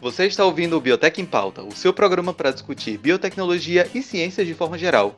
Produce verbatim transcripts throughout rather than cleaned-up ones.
Você está ouvindo o Biotech em Pauta, o seu programa para discutir biotecnologia e ciências de forma geral.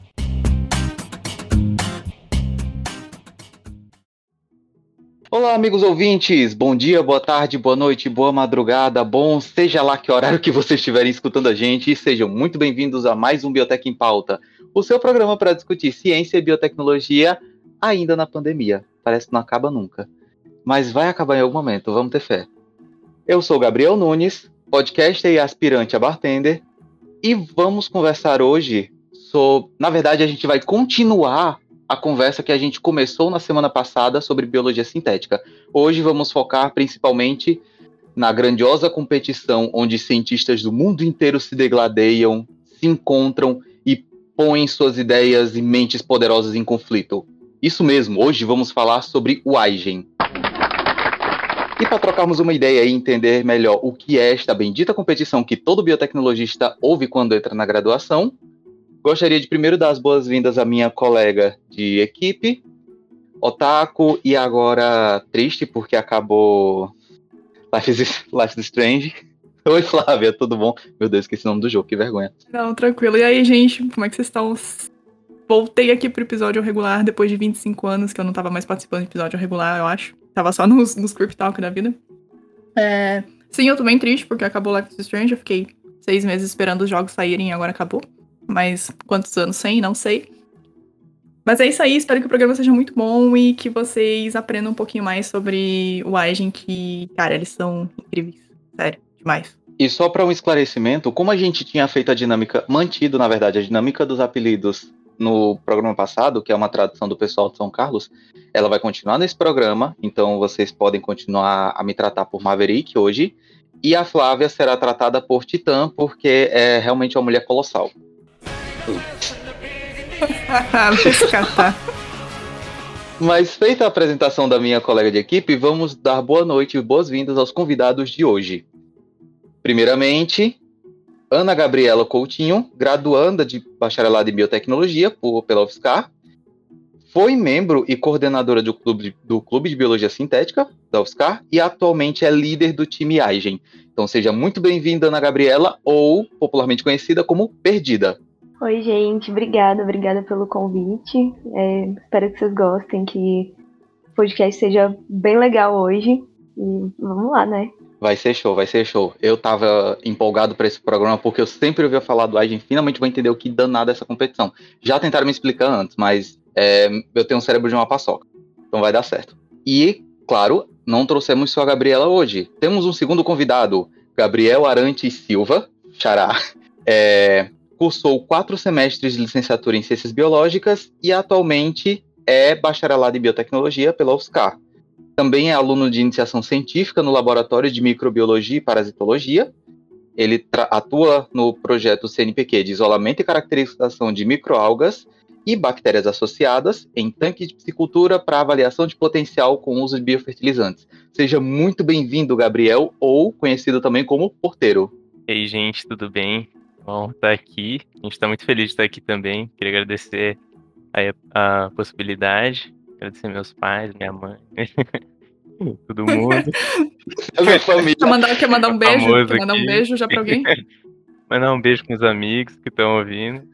Olá, amigos ouvintes! Bom dia, boa tarde, boa noite, boa madrugada, bom seja lá que horário que vocês estiverem escutando a gente, e sejam muito bem-vindos a mais um Biotech em Pauta, o seu programa para discutir ciência e biotecnologia ainda na pandemia. Parece que não acaba nunca, mas vai acabar em algum momento, vamos ter fé. Eu sou Gabriel Nunes, podcaster e aspirante a bartender, e vamos conversar hoje sobre... Na verdade, a gente vai continuar a conversa que a gente começou na semana passada sobre biologia sintética. Hoje vamos focar principalmente na grandiosa competição onde cientistas do mundo inteiro se degladeiam, se encontram e põem suas ideias e mentes poderosas em conflito. Isso mesmo, hoje vamos falar sobre o Huygens. E para trocarmos uma ideia e entender melhor o que é esta bendita competição que todo biotecnologista ouve quando entra na graduação, gostaria de primeiro dar as boas-vindas à minha colega de equipe, Otaku, e agora triste porque acabou Life is, Life is Strange. Oi, Flávia, tudo bom? Meu Deus, esqueci o nome do jogo, que vergonha. Não, tranquilo. E aí, gente, como é que vocês estão? Voltei aqui pro episódio regular depois de vinte e cinco anos, que eu não tava mais participando do episódio regular, eu acho. Tava só nos, nos Script Talk da vida. É... Sim, eu tô bem triste porque acabou Life is Strange. Eu fiquei seis meses esperando os jogos saírem e agora acabou. Mas quantos anos sem? Não sei. Mas é isso aí, espero que o programa seja muito bom e que vocês aprendam um pouquinho mais sobre o Huygens, que, cara, eles são incríveis. Sério, demais. E só para um esclarecimento, como a gente tinha feito a dinâmica, mantido, na verdade, a dinâmica dos apelidos no programa passado, que é uma tradução do pessoal de São Carlos, ela vai continuar nesse programa, então vocês podem continuar a me tratar por Maverick hoje, e a Flávia será tratada por Titã, porque é realmente uma mulher colossal. Mas feita a apresentação da minha colega de equipe, vamos dar boa noite e boas-vindas aos convidados de hoje. Primeiramente, Ana Gabriela Coutinho, graduanda de bacharelado em biotecnologia por, pela U F S C A R, foi membro e coordenadora do clube, do clube de biologia sintética da U F S C A R e atualmente é líder do time Huygens. Então seja muito bem-vinda, Ana Gabriela, ou popularmente conhecida como Perdida. Oi, gente, obrigada, obrigada pelo convite. É, espero que vocês gostem, que o podcast seja bem legal hoje. E vamos lá, né? Vai ser show, vai ser show. Eu tava empolgado para esse programa porque eu sempre ouvia falar do Huygens, finalmente vou entender o que danado é essa competição. Já tentaram me explicar antes, mas é, eu tenho um cérebro de uma paçoca, então vai dar certo. E, claro, não trouxemos só a Gabriela hoje. Temos um segundo convidado, Gabriel Arantes Silva, xará, é, cursou quatro semestres de licenciatura em Ciências Biológicas e atualmente é bacharelado em Biotecnologia pela U F S C A R. Também é aluno de iniciação científica no Laboratório de Microbiologia e Parasitologia. Ele tra- atua no projeto C N P Q de isolamento e caracterização de microalgas e bactérias associadas em tanques de piscicultura para avaliação de potencial com uso de biofertilizantes. Seja muito bem-vindo, Gabriel, ou conhecido também como Porteiro. E aí, gente, tudo bem? Bom estar aqui. A gente está muito feliz de estar aqui também. Queria agradecer a, a possibilidade. Agradecer meus pais, minha mãe, todo mundo. A minha família. Quer mandar, quer mandar um beijo? Famoso Quer mandar um aqui. beijo já pra alguém? Mandar um beijo com os amigos que estão ouvindo.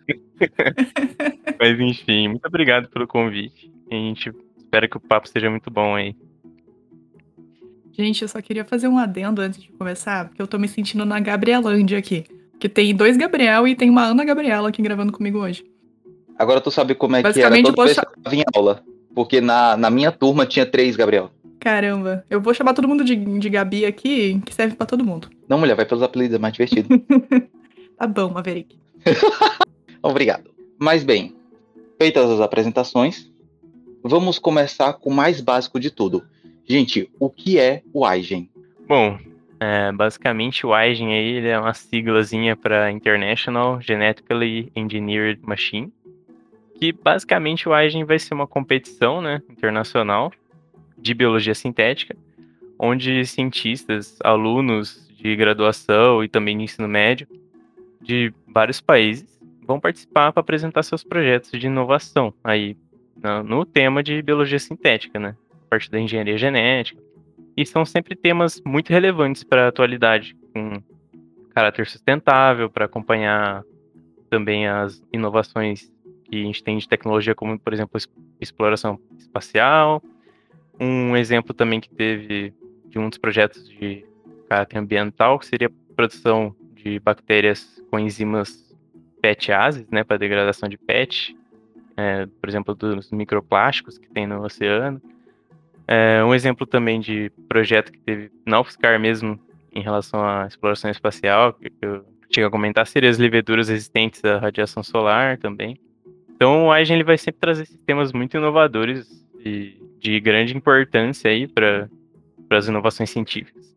Mas enfim, muito obrigado pelo convite. A gente espera que o papo seja muito bom aí. Gente, eu só queria fazer um adendo antes de começar, porque eu tô me sentindo na Gabrielândia aqui. Que tem dois Gabriel e tem uma Ana Gabriela aqui gravando comigo hoje. Agora tu sabe como é que era Basicamente, eu toda vez posso que eu estava em aula. Porque na, na minha turma tinha três, Gabriel. Caramba, eu vou chamar todo mundo de, de Gabi aqui, que serve pra todo mundo. Não, mulher, vai pelos apelidos, é mais divertido. Tá bom, Maverick. Obrigado. Mas bem, feitas as apresentações, vamos começar com o mais básico de tudo. Gente, o que é o Huygens? Bom, é, basicamente o Huygens aí ele é uma siglazinha para International Genetically Engineered Machine, que basicamente o Huygens vai ser uma competição, né, internacional de biologia sintética, onde cientistas, alunos de graduação e também de ensino médio de vários países vão participar para apresentar seus projetos de inovação aí no, no tema de biologia sintética, né, a parte da engenharia genética. E são sempre temas muito relevantes para a atualidade, com caráter sustentável, para acompanhar também as inovações que a gente tem de tecnologia, como, por exemplo, exploração espacial. Um exemplo também que teve de um dos projetos de caráter ambiental, que seria a produção de bactérias com enzimas PETases, né, para degradação de P E T, é, por exemplo, dos microplásticos que tem no oceano. É, um exemplo também de projeto que teve na UFSCar mesmo, em relação à exploração espacial, que eu tinha a comentar, seria as leveduras resistentes à radiação solar também. Então o Wygen ele vai sempre trazer sistemas muito inovadores e de grande importância aí para as inovações científicas,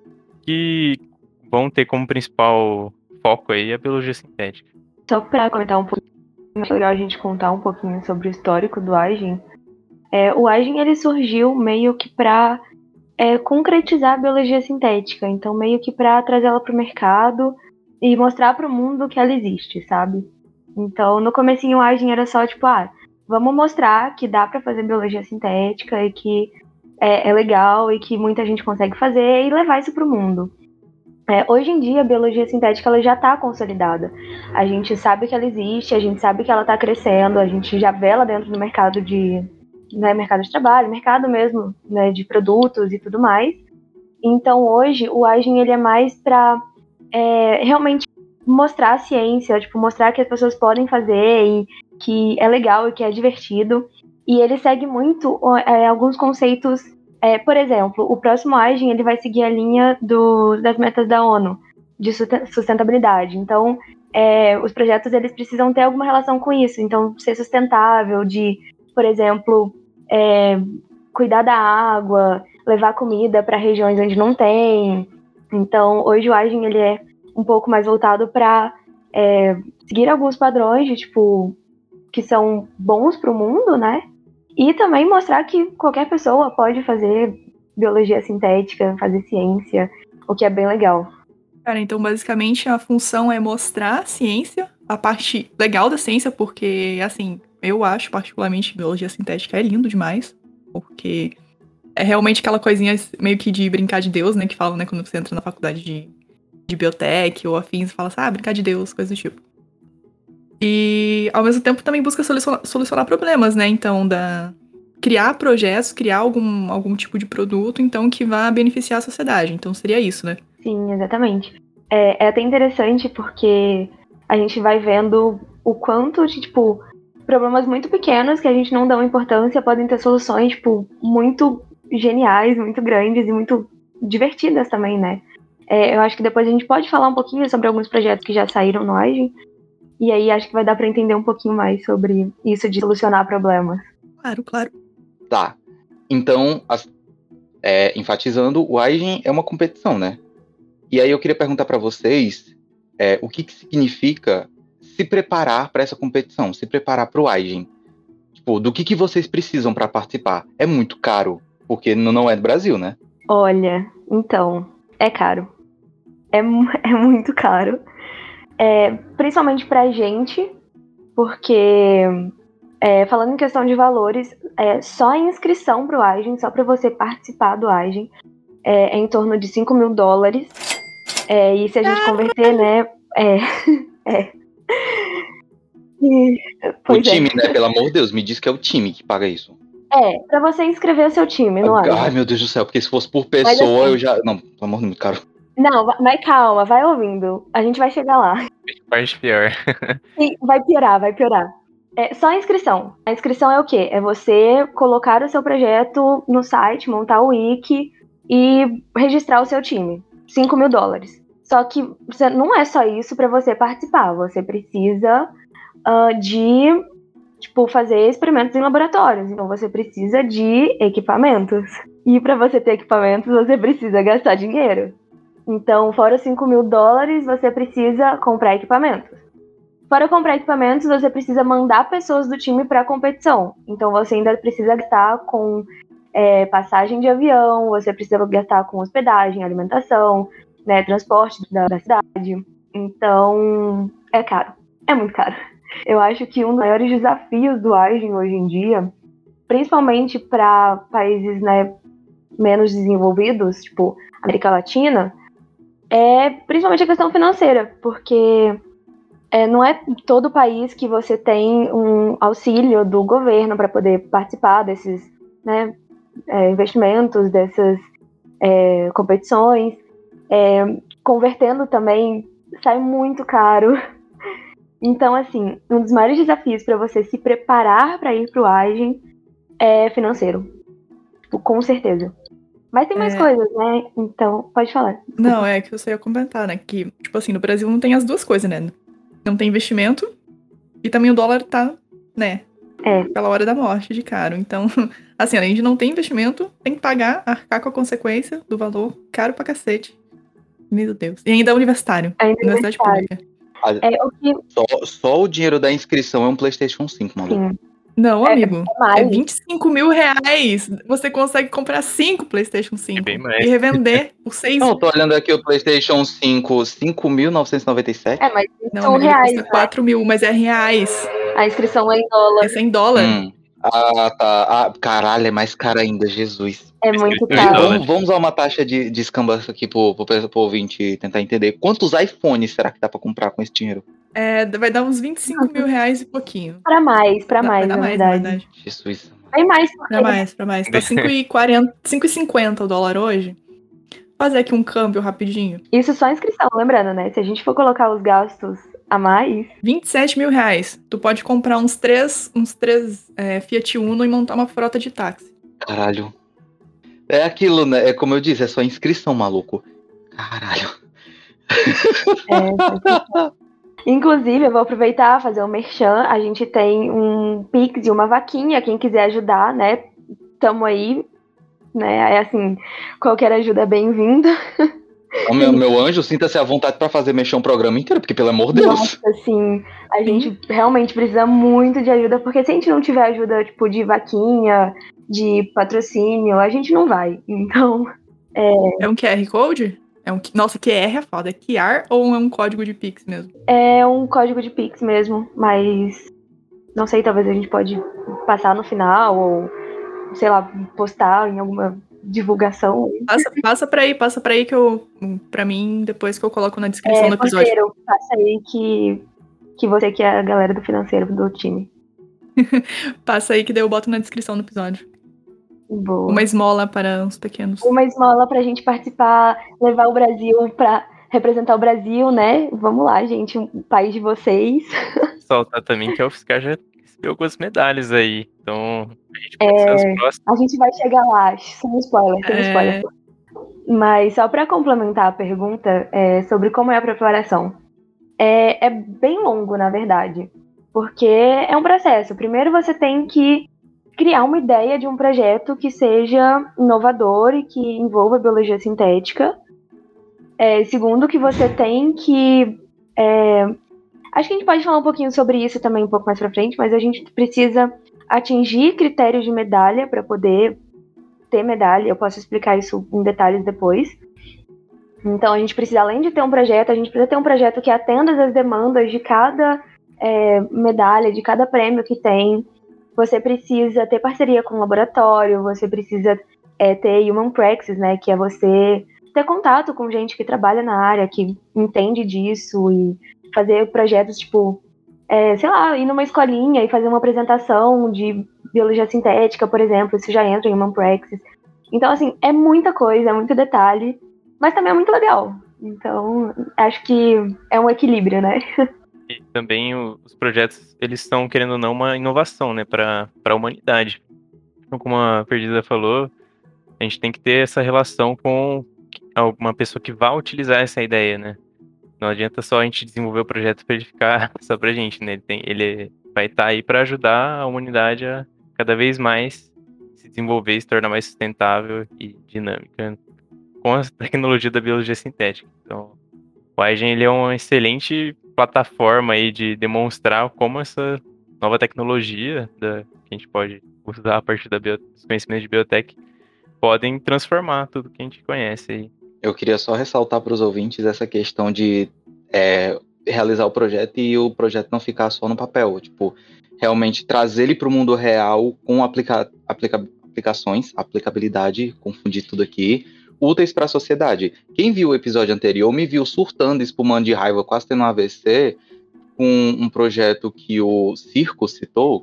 que vão ter como principal foco aí a biologia sintética. Só para comentar um pouquinho, é legal a gente contar um pouquinho sobre o histórico do Wygen. É, o Wygen ele surgiu meio que para é, concretizar a biologia sintética, então meio que para trazer ela para o mercado e mostrar para o mundo que ela existe, sabe? Então no comecinho o Wygen era só tipo, ah, vamos mostrar que dá para fazer biologia sintética e que é, é legal e que muita gente consegue fazer e levar isso para o mundo. É, hoje em dia a biologia sintética ela já está consolidada. A gente sabe que ela existe, a gente sabe que ela está crescendo, a gente já vê ela dentro do mercado de Né, mercado de trabalho, mercado mesmo, né, de produtos e tudo mais. Então hoje o Wygen ele é mais para é, realmente mostrar a ciência, tipo, mostrar que as pessoas podem fazer e que é legal e que é divertido. E ele segue muito é, alguns conceitos, é, por exemplo, o próximo Wygen ele vai seguir a linha do, das metas da ONU de sustentabilidade. Então é, os projetos eles precisam ter alguma relação com isso, então ser sustentável, de, por exemplo, É, cuidar da água, levar comida para regiões onde não tem. Então, hoje o Wygen ele é um pouco mais voltado para é, seguir alguns padrões de, tipo, que são bons para o mundo, né? E também mostrar que qualquer pessoa pode fazer biologia sintética, fazer ciência, o que é bem legal. Cara, então basicamente a função é mostrar a ciência, a parte legal da ciência, porque, assim, eu acho particularmente biologia sintética é lindo demais, porque é realmente aquela coisinha meio que de brincar de Deus, né, que falam, né, quando você entra na faculdade de, de biotech ou afins, fala assim, ah, brincar de Deus, coisa do tipo. E, ao mesmo tempo, também busca solucionar, solucionar problemas, né, então, da... criar projetos, criar algum, algum tipo de produto, então, que vá beneficiar a sociedade. Então, seria isso, né? Sim, exatamente. É, é até interessante porque a gente vai vendo o quanto de, tipo, problemas muito pequenos que a gente não dá importância podem ter soluções, tipo, muito geniais, muito grandes e muito divertidas também, né? É, eu acho que depois a gente pode falar um pouquinho sobre alguns projetos que já saíram no Wygen, e aí acho que vai dar para entender um pouquinho mais sobre isso de solucionar problemas. Claro, claro. Tá. Então, as, é, enfatizando, o Wygen é uma competição, né? E aí eu queria perguntar para vocês é, o que, que significa se preparar para essa competição, se preparar para o Wygen. Tipo, do que, que vocês precisam para participar? É muito caro, porque não é do Brasil, né? Olha, então, é caro. É, é muito caro. É, principalmente pra gente, porque, é, falando em questão de valores, é, só a inscrição pro Wygen, só para você participar do Wygen, é, é em torno de cinco mil dólares. É, e se a gente converter, né, é... é. E, o time, é. né? Pelo amor de Deus, me diz que é o time que paga isso. É, pra você inscrever o seu time no Wygen. Ai, meu Deus do céu, porque se fosse por pessoa, assim, eu já... Não, pelo amor de Deus, caro. Não, vai calma, vai ouvindo. A gente vai chegar lá. Parte pior. Sim, vai piorar, vai piorar. É só a inscrição. A inscrição é o quê? É você colocar o seu projeto no site, montar o wiki e registrar o seu time. cinco mil dólares. Só que você, não é só isso para você participar. Você precisa uh, de tipo, fazer experimentos em laboratórios. Então você precisa de equipamentos. E para você ter equipamentos, você precisa gastar dinheiro. Então, fora os cinco mil dólares, você precisa comprar equipamentos. Para comprar equipamentos, você precisa mandar pessoas do time para a competição. Então, você ainda precisa gastar com é, passagem de avião, você precisa gastar com hospedagem, alimentação, né, transporte da, da cidade. Então, é caro. É muito caro. Eu acho que um dos maiores desafios do Wygen hoje em dia, principalmente para países, né, menos desenvolvidos, tipo América Latina, é principalmente a questão financeira, porque é, não é todo país que você tem um auxílio do governo para poder participar desses, né, é, investimentos, dessas é, competições. É, convertendo também sai muito caro. Então, assim, um dos maiores desafios para você se preparar para ir para o Agen é financeiro. Com certeza. Mas tem mais É. coisas, né? Então, pode falar. Desculpa. Não, é que você ia comentar, né? Que, tipo assim, no Brasil não tem as duas coisas, né? Não tem investimento e também o dólar tá, né? É. Pela hora da morte de caro. Então, assim, além de não ter investimento, tem que pagar, arcar com a consequência do valor caro pra cacete. Meu Deus. E ainda é universitário. Ainda é Universidade universitário. pública. É o que. Só, só o dinheiro da inscrição é um PlayStation cinco, maluco. Sim. Não, É- amigo. é mais. É vinte e cinco mil reais. Você consegue comprar cinco PlayStation cinco. bem mais. E revender por seis. Não, tô olhando aqui o PlayStation cinco, cinco mil novecentos e noventa e sete. É, mas isso Não, são amigo, ele reais, custa né? quatro mil, mas é reais. A inscrição é em dólar. É cem dólar. Hum. Ah, tá. Ah, caralho, é mais caro ainda, Jesus. É muito Inscrição em caro. dólar. Vamos, vamos a uma taxa de, de escambaço aqui pro, pro, pro ouvinte tentar entender. Quantos iPhones será que dá pra comprar com esse dinheiro? É, vai dar uns vinte e cinco mil reais e pouquinho. Pra mais, pra Dá- mais, vai dar na mais, verdade. na verdade. Jesus. Bem mais, porque Pra mais, pra mais. Tá cinco e quarenta, cinco e cinquenta o dólar hoje. Fazer aqui um câmbio rapidinho. isso só a inscrição, lembrando, né? Se a gente for colocar os gastos a mais, vinte e sete mil reais. Tu pode comprar uns três, uns três é, Fiat Uno e montar uma frota de táxi. Caralho. É aquilo, né? É como eu disse, é só inscrição, maluco. Caralho. é, inclusive, eu vou aproveitar fazer um merchan. A gente tem um Pix e uma vaquinha. Quem quiser ajudar, né? Tamo aí. Né? É assim, qualquer ajuda é bem-vinda. Então, meu, meu anjo, sinta-se à vontade pra fazer mexer um programa inteiro, porque pelo amor de Deus. Nossa, assim, a gente realmente precisa muito de ajuda, porque se a gente não tiver ajuda, tipo, de vaquinha, de patrocínio, a gente não vai. Então, É um Q R Code? É um, nossa, Q R é foda. É Q R ou é um código de Pix mesmo? é um código de Pix mesmo, mas não sei, talvez a gente pode passar no final, ou, sei lá, postar em alguma divulgação. Passa, passa pra aí, passa pra aí que eu. Pra mim, depois que eu coloco na descrição É, do episódio. parceiro, passa aí que, que você que é a galera do financeiro do time. Passa aí que daí eu boto na descrição do episódio. Boa. Uma esmola para os pequenos. Uma esmola pra gente participar, levar o Brasil pra representar o Brasil, né? Vamos lá, gente, um país de vocês. Saltar também que a UFSCar já recebeu algumas medalhas aí. Então, a gente pode ser os próximos. A gente vai chegar lá, sem spoiler, sem É. spoiler. Mas só pra complementar a pergunta é, sobre como é a preparação. É, é bem longo, na verdade, porque é um processo. Primeiro você tem que criar uma ideia de um projeto que seja inovador e que envolva biologia sintética. É, segundo, que você tem que... é, acho que a gente pode falar um pouquinho sobre isso também um pouco mais pra frente, mas a gente precisa atingir critérios de medalha para poder ter medalha. Eu posso explicar isso em detalhes depois. Então a gente precisa, além de ter um projeto, a gente precisa ter um projeto que atenda às demandas de cada é, medalha, de cada prêmio que tem. Você precisa ter parceria com o laboratório, você precisa é, ter human praxis, né, que é você ter contato com gente que trabalha na área, que entende disso, e fazer projetos, tipo, é, sei lá, ir numa escolinha e fazer uma apresentação de biologia sintética, por exemplo, isso já entra em human praxis. Então, assim, é muita coisa, é muito detalhe, mas também é muito legal. Então, acho que é um equilíbrio, né? E também o- os projetos, eles estão, querendo ou não, uma inovação, né, para a humanidade. Então, como a Perdida falou, a gente tem que ter essa relação com alguma pessoa que vá utilizar essa ideia, né? Não adianta só a gente desenvolver o projeto para ele ficar só pra gente, né? Ele, tem, ele vai estar aí para ajudar a humanidade a cada vez mais se desenvolver e se tornar mais sustentável e dinâmica com a tecnologia da biologia sintética. Então, o Aigen, ele é uma excelente plataforma aí de demonstrar como essa nova tecnologia da, que a gente pode usar a partir da bio, dos conhecimentos de biotech podem transformar tudo que a gente conhece aí. Eu queria só ressaltar para os ouvintes essa questão de é, realizar o projeto e o projeto não ficar só no papel. Tipo, realmente trazer ele para o mundo real com aplica, aplica, aplicações, aplicabilidade, confundir tudo aqui, úteis para a sociedade. Quem viu o episódio anterior me viu surtando, espumando de raiva, quase tendo um A V C, com um projeto que o Circo citou,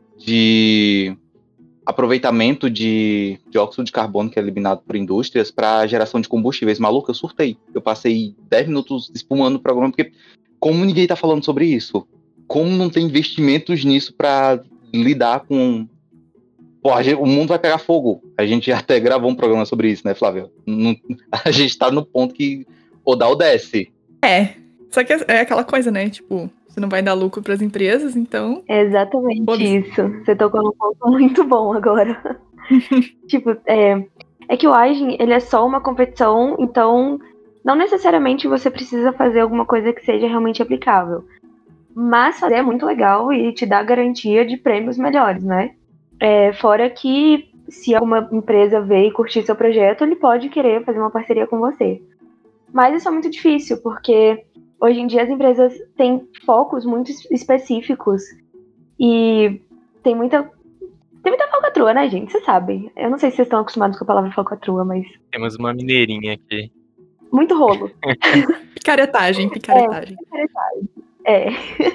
de aproveitamento de dióxido de carbono que é eliminado por indústrias para geração de combustíveis. Maluco, eu surtei. Eu passei dez minutos espumando o programa, porque como ninguém tá falando sobre isso? Como não tem investimentos nisso para lidar com... Pô, a gente, o mundo vai pegar fogo. A gente até gravou um programa sobre isso, né, Flávio? Não, a gente tá no ponto que ou dá ou desce. É, só que é aquela coisa, né? Tipo, você não vai dar lucro pras empresas, então... É exatamente Foda-se. isso. Você tocou num ponto muito bom agora. Tipo, é, é que o Aigin, ele é só uma competição, então não necessariamente você precisa fazer alguma coisa que seja realmente aplicável. Mas fazer é muito legal e te dá garantia de prêmios melhores, né? É, fora que se alguma empresa ver e curtir seu projeto, ele pode querer fazer uma parceria com você. Mas isso é muito difícil, porque hoje em dia as empresas têm focos muito es- específicos e tem muita, tem muita falcatrua, né, gente? Vocês sabem. Eu não sei se vocês estão acostumados com a palavra falcatrua, mas Temos uma mineirinha aqui. muito rolo. Picaretagem, picaretagem. É.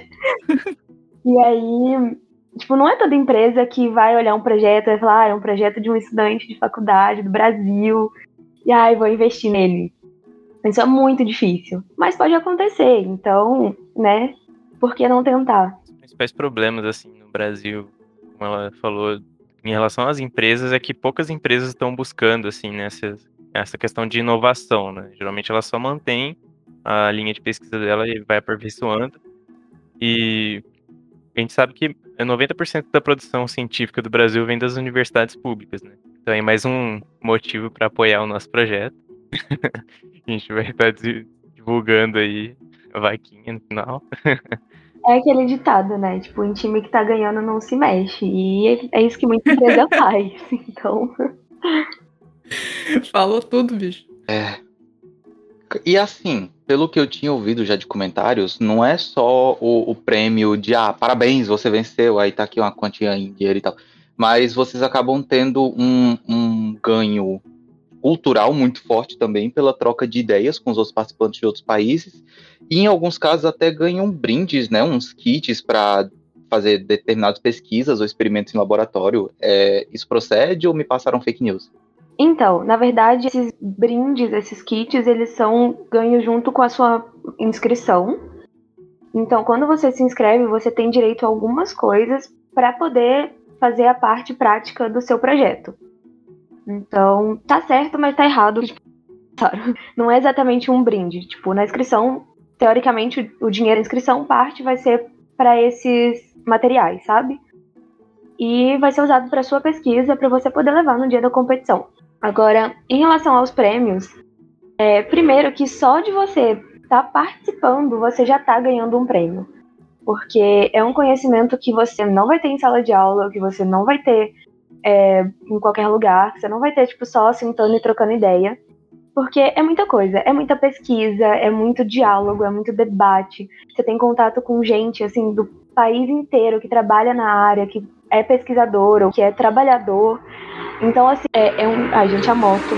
E aí, tipo, não é toda empresa que vai olhar um projeto e vai falar, ah, é um projeto de um estudante de faculdade do Brasil, e ai, vou investir nele. Isso é muito difícil. Mas pode acontecer, então, né? Por que não tentar? Os principais problemas, assim, no Brasil, como ela falou, em relação às empresas, é que poucas empresas estão buscando, assim, né, essa, essa questão de inovação, né? Geralmente ela só mantém a linha de pesquisa dela e vai aperfeiçoando. E a gente sabe que noventa por cento da produção científica do Brasil vem das universidades públicas, né? Então é mais um motivo para apoiar o nosso projeto. A gente vai estar divulgando aí a vaquinha no final. É aquele ditado, né? Tipo, em time que tá ganhando não se mexe. E é isso que muita empresa faz. Então, Falou tudo, bicho. É. E assim, pelo que eu tinha ouvido já de comentários, não é só o, o prêmio de, ah, parabéns, você venceu, aí tá aqui uma quantia em dinheiro e tal. Mas vocês acabam tendo um, um ganho cultural muito forte também pela troca de ideias com os outros participantes de outros países. E em alguns casos até ganham brindes, né, uns kits para fazer determinadas pesquisas ou experimentos em laboratório. É, isso procede ou me passaram fake news? então, na verdade, esses brindes, esses kits, eles são ganhos junto com a sua inscrição. Então, quando você se inscreve, você tem direito a algumas coisas para poder fazer a parte prática do seu projeto. Então, tá certo, mas tá errado. Tipo, claro, não é exatamente um brinde. Tipo, na inscrição, teoricamente, o dinheiro da inscrição parte vai ser para esses materiais, sabe? E vai ser usado para sua pesquisa, para você poder levar no dia da competição. Agora, em relação aos prêmios, é, primeiro que só de você estar tá participando, você já está ganhando um prêmio. Porque é um conhecimento que você não vai ter em sala de aula, que você não vai ter é, em qualquer lugar, que você não vai ter tipo, só sentando e trocando ideia. Porque é muita coisa, é muita pesquisa, é muito diálogo, é muito debate. Você tem contato com gente assim do país inteiro que trabalha na área, que é pesquisador ou que é trabalhador. Então, assim, é, é um... Ai, gente, a moto.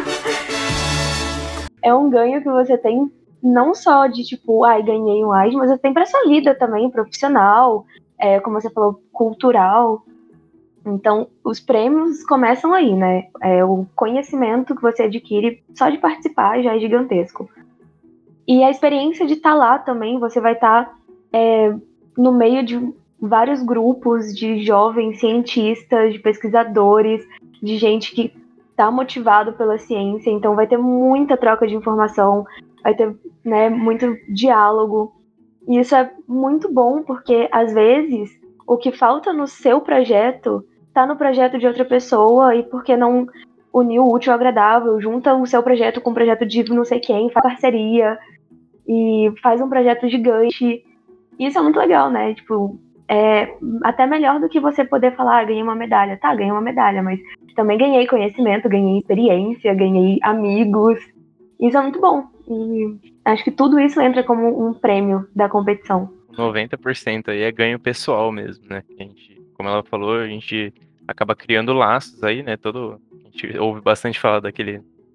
É um ganho que você tem não só de, tipo, ai, ganhei um Aigin, mas você tem pra sua vida também, profissional, é, como você falou, cultural. Então, os prêmios começam aí, né? É, o conhecimento que você adquire só de participar já é gigantesco. E a experiência de estar lá também, você vai estar é, no meio de vários grupos de jovens cientistas, de pesquisadores, de gente que está motivado pela ciência, então vai ter muita troca de informação, vai ter, né, muito diálogo. E isso é muito bom, porque às vezes o que falta no seu projeto está no projeto de outra pessoa, e porque não unir o útil ao agradável, junta o seu projeto com o projeto de não sei quem, faz parceria e faz um projeto gigante. E isso é muito legal, né? Tipo, é até melhor do que você poder falar, ah, ganhei uma medalha. Tá, ganhei uma medalha, mas também ganhei conhecimento, ganhei experiência, ganhei amigos. Isso é muito bom. E acho que tudo isso entra como um prêmio da competição. noventa por cento aí é ganho pessoal mesmo, né? A gente, como ela falou, a gente acaba criando laços aí, né? Todo, a gente ouve bastante falar daquele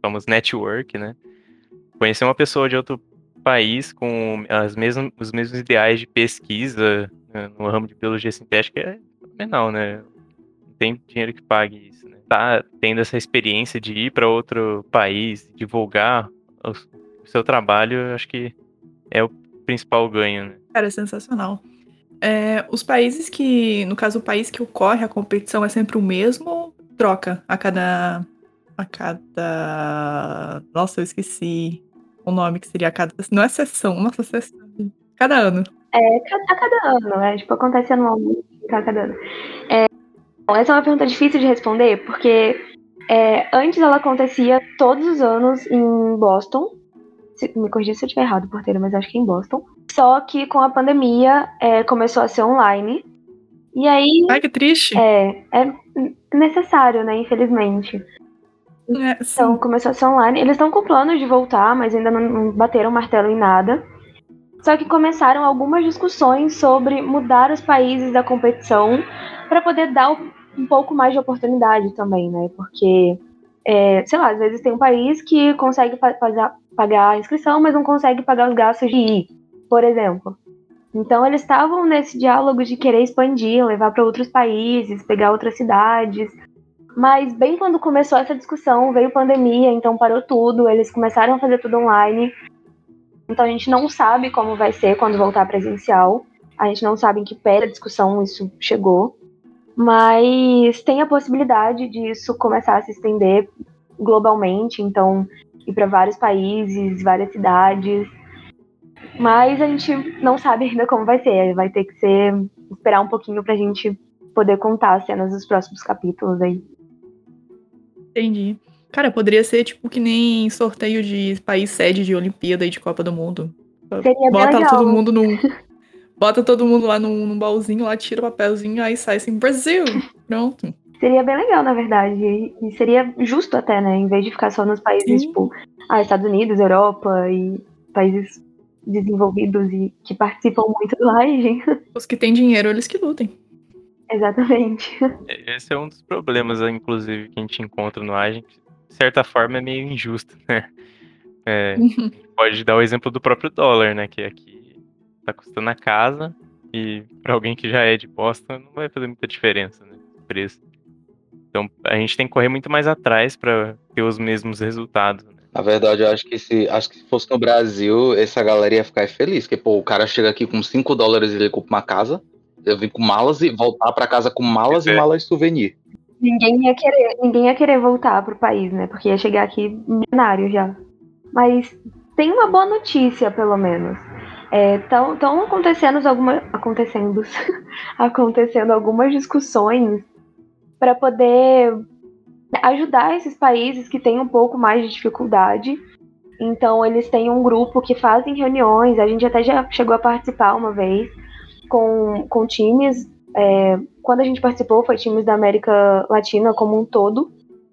famoso network, né? Conhecer uma pessoa de outro país com as mesmas, os mesmos ideais de pesquisa, né, no ramo de biologia sintética é fenomenal, né? Não tem dinheiro que pague isso, né? Tá tendo essa experiência de ir para outro país, divulgar o, o seu trabalho, eu acho que é o principal ganho, né? Cara, é sensacional. É, os países que, no caso, o país que ocorre a competição é sempre o mesmo ou troca a cada... a cada... Nossa, eu esqueci o nome que seria a cada... Não é sessão, nossa, sessão. Cada ano. É, a cada ano, né? Tipo, acontece anualmente a cada ano. É, essa é uma pergunta difícil de responder, porque é, antes ela acontecia todos os anos em Boston. Se, me corrija se eu estiver errado, porteiro, mas acho que é em Boston. Só que com a pandemia é, começou a ser online. E aí... Ai, que triste. É, é necessário, né? Infelizmente. É, Então, começou a ser online. Eles estão com planos de voltar, mas ainda não, não bateram martelo em nada. Só que começaram algumas discussões sobre mudar os países da competição para poder dar um pouco mais de oportunidade também, né? Porque, é, sei lá, às vezes tem um país que consegue fa- fazer, pagar a inscrição, mas não consegue pagar os gastos de ir, por exemplo. Então, eles estavam nesse diálogo de querer expandir, levar para outros países, pegar outras cidades. Mas bem quando começou essa discussão, veio pandemia, então parou tudo, eles começaram a fazer tudo online. Então a gente não sabe como vai ser quando voltar presencial. A gente não sabe em que pé da discussão isso chegou. Mas tem a possibilidade disso começar a se estender globalmente, então ir para vários países, várias cidades. Mas a gente não sabe ainda como vai ser. Vai ter que ser esperar um pouquinho pra gente poder contar as cenas dos próximos capítulos aí. Entendi. Cara, poderia ser tipo que nem sorteio de país sede de Olimpíada e de Copa do Mundo. Seria Bota bem legal. todo mundo num. Bota todo mundo lá num, num baúzinho, lá tira o papelzinho, aí sai assim, Brasil! Pronto. Seria bem legal, na verdade. E seria justo até, né? Em vez de ficar só nos países, Sim. tipo, ah, Estados Unidos, Europa e países desenvolvidos e que participam muito do Ragem. Os que têm dinheiro, eles que lutem. Exatamente. Esse é um dos problemas, inclusive, que a gente encontra no Agent, que de certa forma é meio injusto, né? É, a gente pode dar o exemplo do próprio dólar, né? Que aqui tá custando a casa e para alguém que já é de Boston não vai fazer muita diferença, né? O preço. Então a gente tem que correr muito mais atrás para ter os mesmos resultados, né? Na verdade, eu acho que se, acho que se fosse no Brasil, essa galera ia ficar feliz. Porque, pô, o cara chega aqui com cinco dólares e ele compra uma casa. Eu vim com malas e voltar pra casa com malas Pois e é. malas de souvenir. Ninguém ia querer, ninguém ia querer voltar pro país, né? Porque ia chegar aqui milionário já. Mas tem uma boa notícia, pelo menos. Estão é, acontecendo algumas acontecendo, acontecendo algumas discussões para poder ajudar esses países que têm um pouco mais de dificuldade. Então eles têm um grupo que fazem reuniões, a gente até já chegou a participar uma vez com, com times, é, quando a gente participou foi times da América Latina como um todo.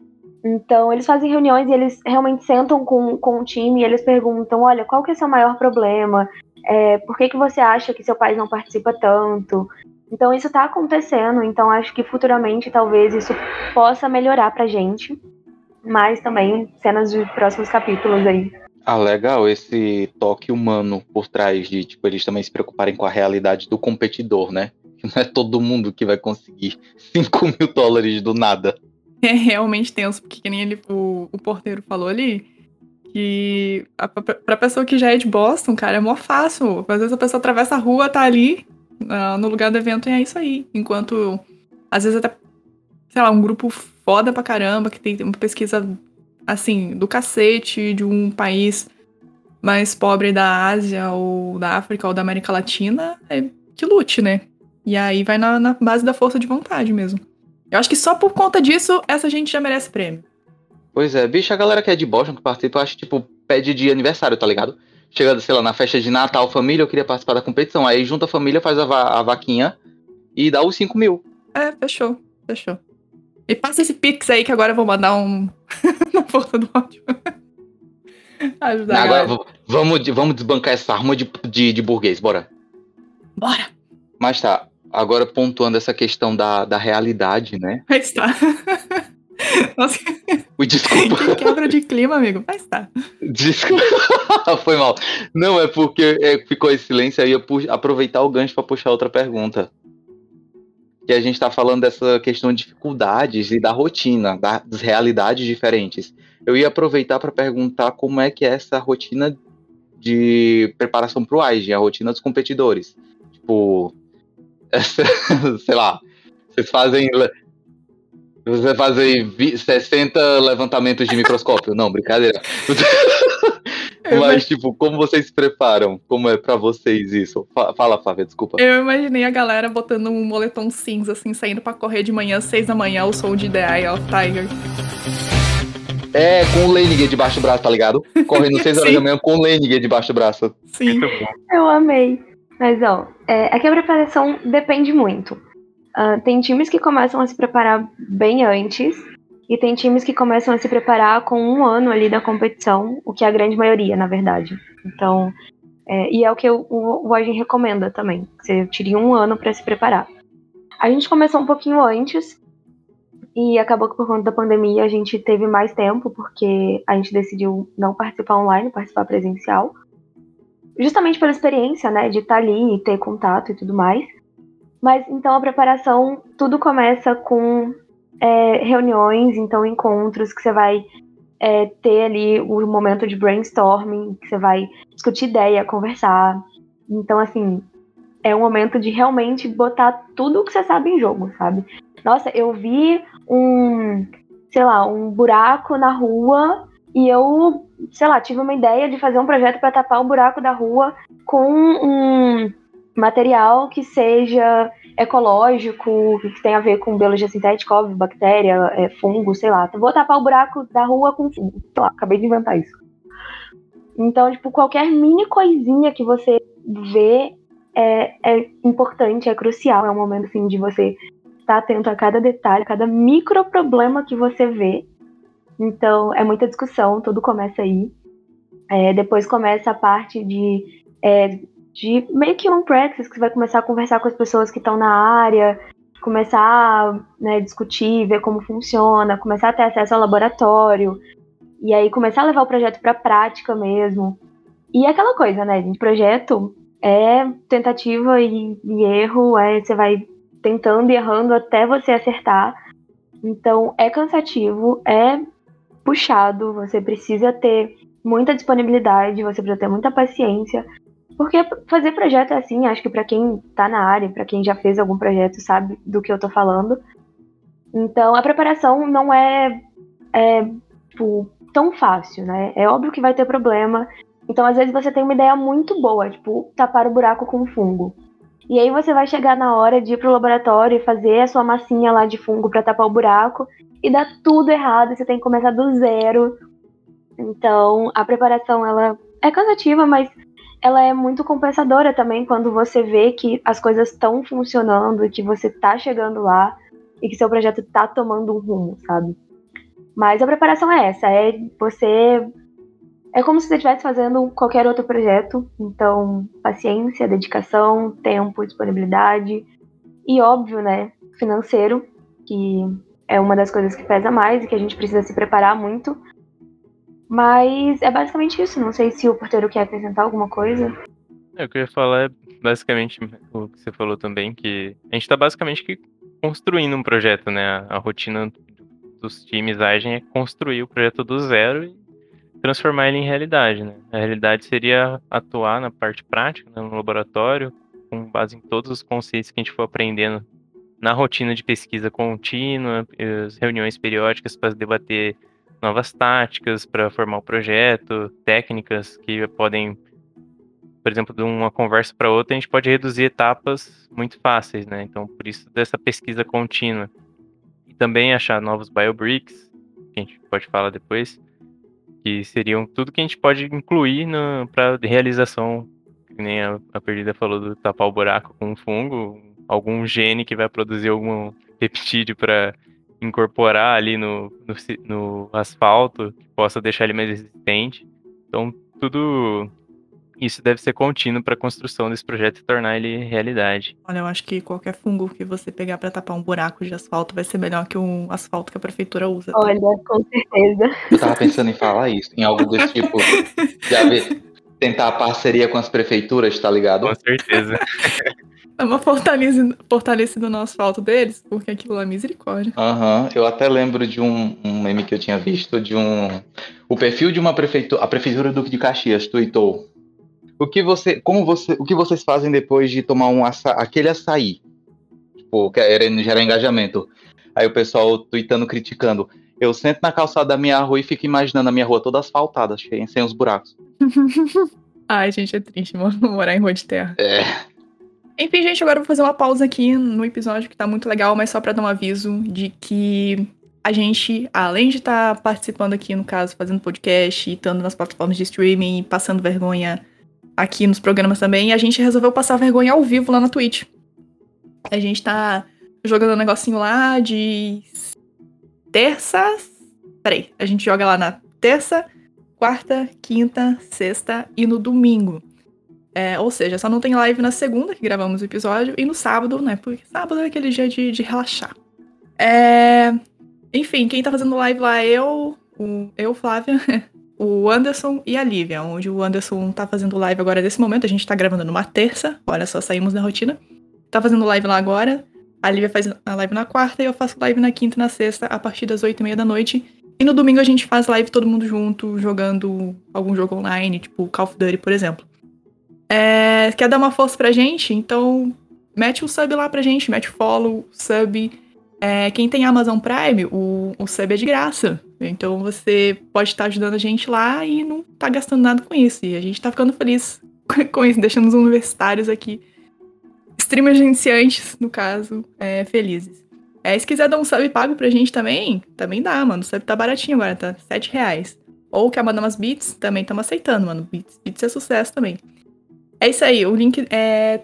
Então eles fazem reuniões e eles realmente sentam com, com o time e eles perguntam, olha, qual que é o seu maior problema? É, por que, que você acha que seu país não participa tanto? Então isso está acontecendo, então acho que futuramente talvez isso possa melhorar pra gente, mas também cenas de próximos capítulos aí. Ah, legal esse toque humano por trás de, tipo, eles também se preocuparem com a realidade do competidor, né? Não é todo mundo que vai conseguir cinco mil dólares do nada. É realmente tenso, porque que nem ele, o, o porteiro falou ali, que a, pra, pra pessoa que já é de Boston, cara, é mó fácil. Às vezes a pessoa atravessa a rua, tá ali uh, no lugar do evento e é isso aí. Enquanto, às vezes até, sei lá, um grupo foda pra caramba, que tem uma pesquisa, assim, do cacete, de um país mais pobre da Ásia, ou da África, ou da América Latina, é que lute, né? E aí vai na, na base da força de vontade mesmo. Eu acho que só por conta disso, essa gente já merece prêmio. Pois é, bicho, a galera que é de Boston, que participa, eu acho, tipo, pede de aniversário, tá ligado? Chega, sei lá, na festa de Natal, família, eu queria participar da competição. Aí junta a família, faz a, va- a vaquinha e dá os cinco mil. É, fechou, fechou. E passa esse pix aí que agora eu vou mandar um na força do ódio. Ajudar a Agora, galera. v- vamos, de- vamos desbancar essa arma de, de, de burguês, bora. Bora! Mas tá, agora pontuando essa questão da, da realidade, né? Aí está. Nossa, Ui, desculpa. que quebra de clima, amigo. Mas tá. Desculpa. Foi mal. Não, é porque é, ficou esse silêncio aí, eu pu- aproveitar o gancho para puxar outra pergunta. Que a gente está falando dessa questão de dificuldades e da rotina, da- das realidades diferentes. Eu ia aproveitar para perguntar como é que é essa rotina de preparação para o I G N, a rotina dos competidores. Tipo, essa, sei lá, vocês fazem Você fazem vi- sessenta levantamentos de microscópio? Não, brincadeira. Eu, Mas, ima- tipo, como vocês se preparam? Como é pra vocês isso? Fa- Fala, Flávia, desculpa. eu imaginei a galera botando um moletom cinza, assim, saindo pra correr de manhã, às seis da manhã, o som de The Eye of Tiger. É, com o Leniger debaixo do braço, tá ligado? Correndo seis horas Sim. da manhã com o Leniger debaixo do braço. Sim. Muito bom. Eu amei. Mas, ó, é, aqui a preparação depende muito. Ah, tem times que começam a se preparar bem antes, e tem times que começam a se preparar com um ano ali da competição, o que é a grande maioria, na verdade. Então, é, e é o que o, o, o Agent recomenda também, que você tire um ano para se preparar. A gente começou um pouquinho antes, e acabou que por conta da pandemia a gente teve mais tempo, porque a gente decidiu não participar online, participar presencial. Justamente pela experiência, né, de estar ali e ter contato e tudo mais. Mas então a preparação, tudo começa com é, reuniões, então encontros que você vai é, ter ali o momento de brainstorming, que você vai discutir ideia, conversar. Então, assim, é um momento de realmente botar tudo o que você sabe em jogo, sabe? Nossa, eu vi um, sei lá, um buraco na rua e eu, sei lá, tive uma ideia de fazer um projeto para tapar o buraco da rua com um material que seja ecológico, que tenha a ver com biologia sintética, óbvio, bactéria, é, fungo, sei lá. Vou tapar o buraco da rua com fungo. Sei lá, acabei de inventar isso. Então, tipo, qualquer mini coisinha que você vê é, é importante, é crucial. É um momento, assim, de você estar atento a cada detalhe, a cada micro problema que você vê. Então, é muita discussão, tudo começa aí. É, depois começa a parte de, é, de meio que um practice, que você vai começar a conversar com as pessoas que estão na área, começar a né, discutir, ver como funciona, começar a ter acesso ao laboratório, e aí começar a levar o projeto para a prática mesmo. E aquela coisa, né, gente? Projeto é tentativa e, e erro, é, você vai tentando e errando até você acertar. Então, é cansativo, é puxado, você precisa ter muita disponibilidade, você precisa ter muita paciência, porque fazer projeto é assim, acho que para quem tá na área, para quem já fez algum projeto sabe do que eu tô falando. Então, a preparação não é, é tipo, tão fácil, né? É óbvio que vai ter problema. Então, às vezes você tem uma ideia muito boa, tipo, tapar o buraco com fungo. E aí você vai chegar na hora de ir pro laboratório e fazer a sua massinha lá de fungo para tapar o buraco e dá tudo errado, você tem que começar do zero. Então, a preparação, ela é cansativa, mas ela é muito compensadora também quando você vê que as coisas estão funcionando e que você tá chegando lá e que seu projeto tá tomando um rumo, sabe? Mas a preparação é essa, é você... É como se você estivesse fazendo qualquer outro projeto. Então, paciência, dedicação, tempo, disponibilidade e, óbvio, né, financeiro, que é uma das coisas que pesa mais e que a gente precisa se preparar muito. Mas é basicamente isso. Não sei se o porteiro quer acrescentar alguma coisa. É, o que eu ia falar é basicamente o que você falou também, que a gente tá basicamente que construindo um projeto, né? A, a rotina dos times Agent é construir o projeto do zero e transformar ele em realidade, né? A realidade seria atuar na parte prática, né, no laboratório, com base em todos os conceitos que a gente for aprendendo na rotina de pesquisa contínua, as reuniões periódicas para debater novas táticas para formar o projeto, técnicas que podem, por exemplo, de uma conversa para outra, a gente pode reduzir etapas muito fáceis, né? Então, por isso dessa pesquisa contínua. E também achar novos biobricks, que a gente pode falar depois, que seriam tudo que a gente pode incluir para realização, que nem a, a Perdida falou do tapar o buraco com um fungo, algum gene que vai produzir algum peptídeo para incorporar ali no, no, no asfalto, que possa deixar ele mais resistente. Então, tudo isso deve ser contínuo para a construção desse projeto e tornar ele realidade. Olha, eu acho que qualquer fungo que você pegar pra tapar um buraco de asfalto vai ser melhor que o asfalto que a prefeitura usa. Tá? Olha, com certeza. Eu tava pensando em falar isso, em algo desse tipo. Já ver, tentar a parceria com as prefeituras, tá ligado? Com certeza. É uma fortaleza, fortalecida no asfalto deles, porque aquilo lá é misericórdia. Aham, eu até lembro de um, um meme que eu tinha visto, de um... O perfil de uma prefeitura, a prefeitura do Duque de Caxias tweetou: O que, você, como você, o que vocês fazem depois de tomar um aça, aquele açaí? Tipo, que era gerar engajamento. Aí o pessoal tweetando, criticando. Eu sento na calçada da minha rua e fico imaginando a minha rua toda asfaltada, cheia, sem os buracos. Ai, gente, é triste mano, morar em rua de terra. É. Enfim, gente, agora eu vou fazer uma pausa aqui no episódio que tá muito legal, mas só pra dar um aviso de que a gente, além de estar tá participando aqui, no caso, fazendo podcast, e estando nas plataformas de streaming, passando vergonha aqui nos programas também, a gente resolveu passar vergonha ao vivo lá na Twitch. A gente tá jogando um negocinho lá de terça... Peraí, a gente joga lá na terça, quarta, quinta, sexta e no domingo. É, ou seja, só não tem live na segunda, que gravamos o episódio, e no sábado, né? Porque sábado é aquele dia de, de relaxar. É... Enfim, quem tá fazendo live lá é eu, o, eu, Flávia, o Anderson e a Lívia, onde o Anderson tá fazendo live agora nesse momento. A gente tá gravando numa terça, olha só, saímos da rotina. Tá fazendo live lá agora. A Lívia faz a live na quarta e eu faço live na quinta e na sexta, a partir das oito e meia da noite. E no domingo a gente faz live todo mundo junto, jogando algum jogo online, tipo Call of Duty, por exemplo. É, quer dar uma força pra gente? Então, mete um sub lá pra gente, mete follow, sub. É, quem tem Amazon Prime, o, o sub é de graça. Então você pode estar ajudando a gente lá e não tá gastando nada com isso. E a gente tá ficando feliz com isso, deixando os universitários aqui, streamers iniciantes, no caso, é, felizes. É, se quiser dar um sub pago pra gente também, também dá, mano. O sub tá baratinho agora, tá sete reais. Ou quer mandar umas bits, também estamos aceitando, mano. Bits, bits é sucesso também. É isso aí, o link é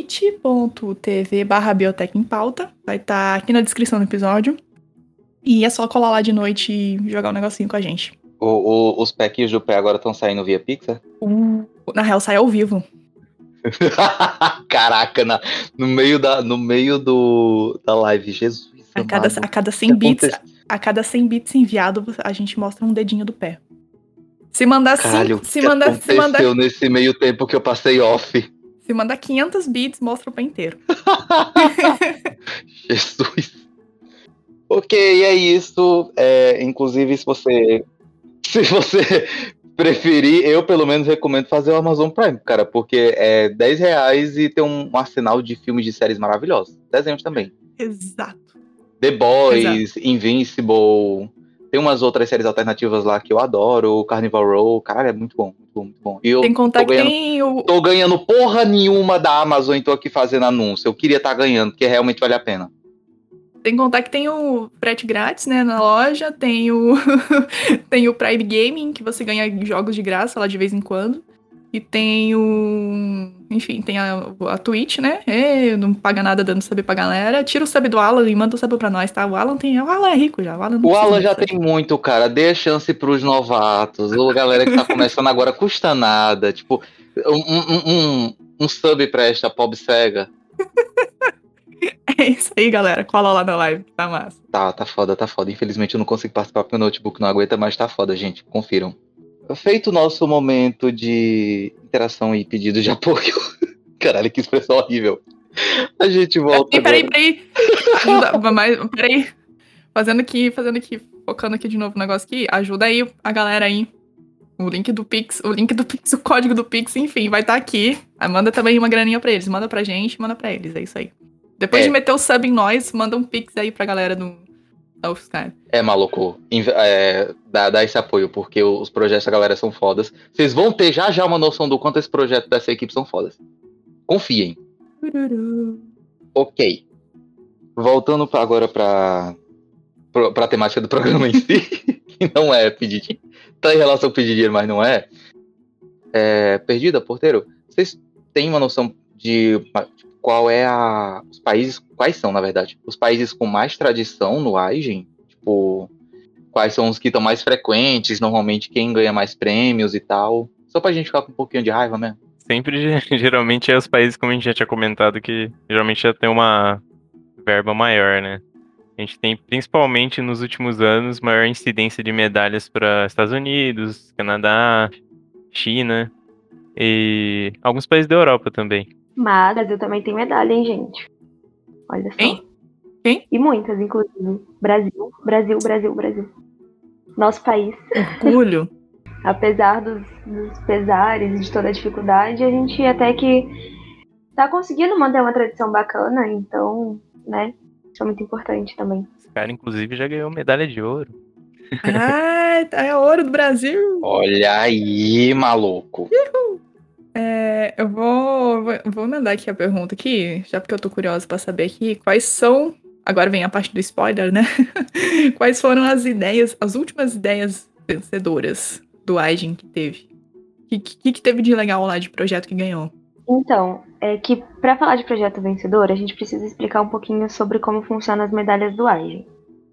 twitch.tv barra biotech em pauta. Vai estar tá aqui na descrição do episódio. E é só colar lá de noite e jogar um negocinho com a gente. O, o, os packs do pé agora estão saindo via Pix, é? Uh, na real, sai ao vivo. Caraca, na, no meio, da, no meio do, da live, Jesus. A cada, a cada cem bits, a cada cem bits enviado, a gente mostra um dedinho do pé. Se mandar Caralho, cinco, se mandar, aconteceu se mandar, nesse meio tempo que eu passei off. Se mandar quinhentos bits, mostra o pé inteiro. Jesus. Ok, é isso. É, inclusive, se você, se você preferir, eu pelo menos recomendo fazer o Amazon Prime, cara, porque é dez reais e tem um, um arsenal de filmes de séries maravilhosos. Desenhos também. Exato. The Boys, Exato. Invincible. Tem umas outras séries alternativas lá que eu adoro. Carnival Row. Caralho, é muito bom, muito bom, muito bom. E eu Tem que contar tô que ganhando, tem o... tô ganhando porra nenhuma da Amazon e tô aqui fazendo anúncio. Eu queria estar tá ganhando, porque realmente vale a pena. Tem que contar que tem o frete grátis, né, na loja. Tem o... tem o Prime Gaming, que você ganha jogos de graça lá de vez em quando. E tem o... Enfim, tem a, a Twitch, né? É, não paga nada dando sub pra galera. Tira o sub do Alan e manda o sub pra nós, tá? O Alan tem... O Alan é rico já. O Alan, não o Alan já sub. tem muito, cara. Dê a chance pros novatos. Ou a galera que tá começando agora custa nada. Tipo, um, um, um, um sub pra esta pobre cega. É isso aí, galera. Cola lá na live, que tá massa. Tá, tá foda, tá foda. Infelizmente eu não consigo participar porque o notebook não aguenta, mas tá foda, gente. Confiram. Feito o nosso momento de interação e pedido de apoio. Caralho, que expressão horrível. A gente volta. Peraí, agora. peraí, peraí. Ajuda, mas, peraí. Fazendo aqui, fazendo aqui, focando aqui de novo no negócio aqui. Ajuda aí a galera aí. O link do Pix, o link do Pix, o código do Pix, enfim, vai estar tá aqui. Aí manda também uma graninha pra eles. Manda pra gente, manda pra eles. É isso aí. Depois é. de meter o sub em nós, manda um Pix aí pra galera do. É, maluco, é, dá, dá esse apoio, porque os projetos da galera são fodas. Vocês vão ter já já uma noção do quanto esse projeto dessa equipe são fodas. Confiem. Ok. Voltando pra agora pra, pra, pra temática do programa em si, que não é pedir dinheiro. Tá em relação a pedir dinheiro, mas não é. é Perdida, porteiro, vocês têm uma noção de qual é a... Os países... Quais são, na verdade? Os países com mais tradição no Aigin? Tipo, quais são os que estão mais frequentes? Normalmente, quem ganha mais prêmios e tal? Só pra gente ficar com um pouquinho de raiva mesmo. sempre, geralmente, é os países, como a gente já tinha comentado, que geralmente já tem uma verba maior, né? A gente tem, principalmente nos últimos anos, maior incidência de medalhas para Estados Unidos, Canadá, China e alguns países da Europa também. Mas o Brasil também tem medalha, hein, gente? Olha só. Hein? Quem? E muitas, inclusive. Brasil, Brasil, Brasil, Brasil. Nosso país. Orgulho. Apesar dos, dos pesares e de toda a dificuldade, a gente até que tá conseguindo manter uma tradição bacana, então, né? Isso é muito importante também. Esse cara, inclusive, já ganhou medalha de ouro. Ah, é ouro do Brasil. Olha aí, maluco. É, eu vou, vou, vou mandar aqui a pergunta aqui, já porque eu tô curiosa pra saber aqui quais são. Agora vem a parte do spoiler, né? Quais foram as ideias, as últimas ideias vencedoras do Aijin que teve? O que, que, que teve de legal lá de projeto que ganhou? Então, é que para falar de projeto vencedor, a gente precisa explicar um pouquinho sobre como funcionam as medalhas do Aijin.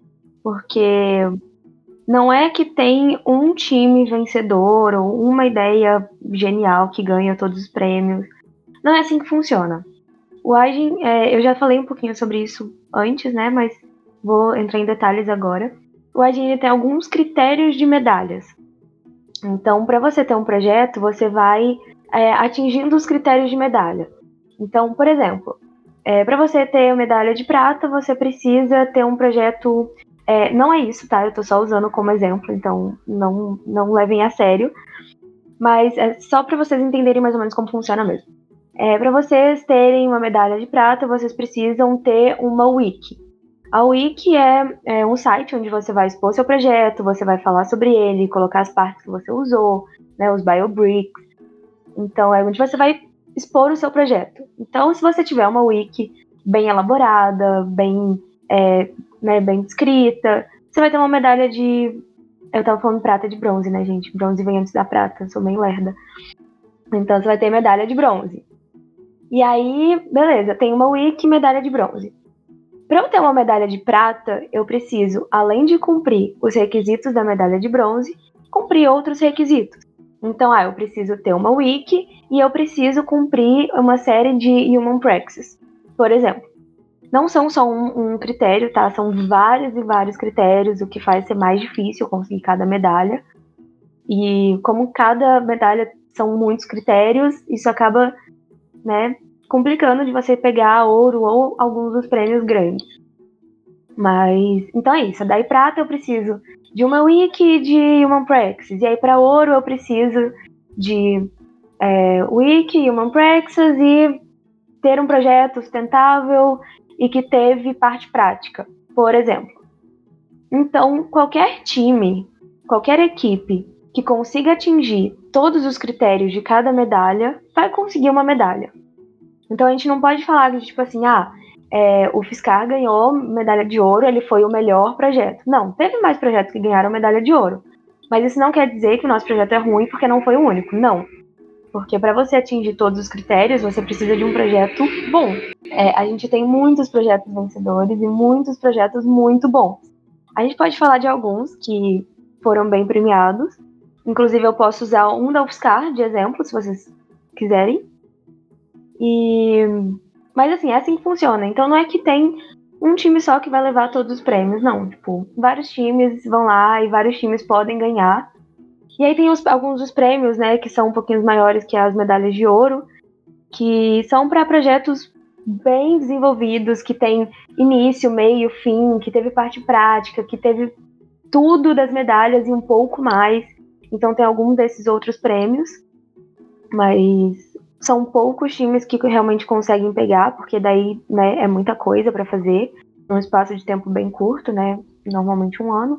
Porque não é que tem um time vencedor ou uma ideia genial que ganha todos os prêmios. Não é assim que funciona. O Aijin, é, eu já falei um pouquinho sobre isso antes, né? Mas vou entrar em detalhes agora. O Aijin ele tem alguns critérios de medalhas. Então, para você ter um projeto, você vai é, atingindo os critérios de medalha. Então, por exemplo, é, para você ter medalha de prata, você precisa ter um projeto... É, não é isso, tá? Eu tô só usando como exemplo, então não, não levem a sério. Mas é só para vocês entenderem mais ou menos como funciona mesmo. É, para vocês terem uma medalha de prata, vocês precisam ter uma wiki. A wiki é, é um site onde você vai expor seu projeto, você vai falar sobre ele, colocar as partes que você usou, né, os biobricks. Então é onde você vai expor o seu projeto. Então, se você tiver uma wiki bem elaborada, bem, é, né, bem descrita, você vai ter uma medalha de... Eu tava falando prata de bronze, né, gente? Bronze vem antes da prata, sou bem lerda. Então você vai ter medalha de bronze. E aí, beleza, tem uma wiki medalha de bronze. Para eu ter uma medalha de prata, eu preciso, além de cumprir os requisitos da medalha de bronze, cumprir outros requisitos. Então, ah, eu preciso ter uma wiki e eu preciso cumprir uma série de human praxis. Por exemplo, não são só um, um critério, tá? São vários e vários critérios, o que faz ser mais difícil conseguir cada medalha. E como cada medalha são muitos critérios, isso acaba, né, complicando de você pegar ouro ou alguns dos prêmios grandes. Mas, então é isso. Daí prata eu preciso de uma wiki e de human praxis. E aí para ouro eu preciso de é, wiki, human praxis e ter um projeto sustentável e que teve parte prática, por exemplo. Então, qualquer time, qualquer equipe que consiga atingir todos os critérios de cada medalha vai conseguir uma medalha. Então a gente não pode falar que, tipo assim, ah, é, o Fiscar ganhou medalha de ouro, ele foi o melhor projeto. Não, teve mais projetos que ganharam medalha de ouro. Mas isso não quer dizer que o nosso projeto é ruim porque não foi o único, não. Porque para você atingir todos os critérios, você precisa de um projeto bom. É, a gente tem muitos projetos vencedores e muitos projetos muito bons. A gente pode falar de alguns que foram bem premiados. Inclusive eu posso usar um da UFSCar de exemplo, se vocês quiserem. E... Mas assim, é assim que funciona. Então não é que tem um time só que vai levar todos os prêmios, não. Tipo, vários times vão lá e vários times podem ganhar. E aí tem os, alguns dos prêmios, né, que são um pouquinho maiores que as medalhas de ouro, que são para projetos bem desenvolvidos, que tem início, meio, fim, que teve parte prática, que teve tudo das medalhas e um pouco mais. Então tem alguns desses outros prêmios, mas são poucos times que realmente conseguem pegar, porque daí, né, é muita coisa para fazer, num espaço de tempo bem curto, né, normalmente um ano.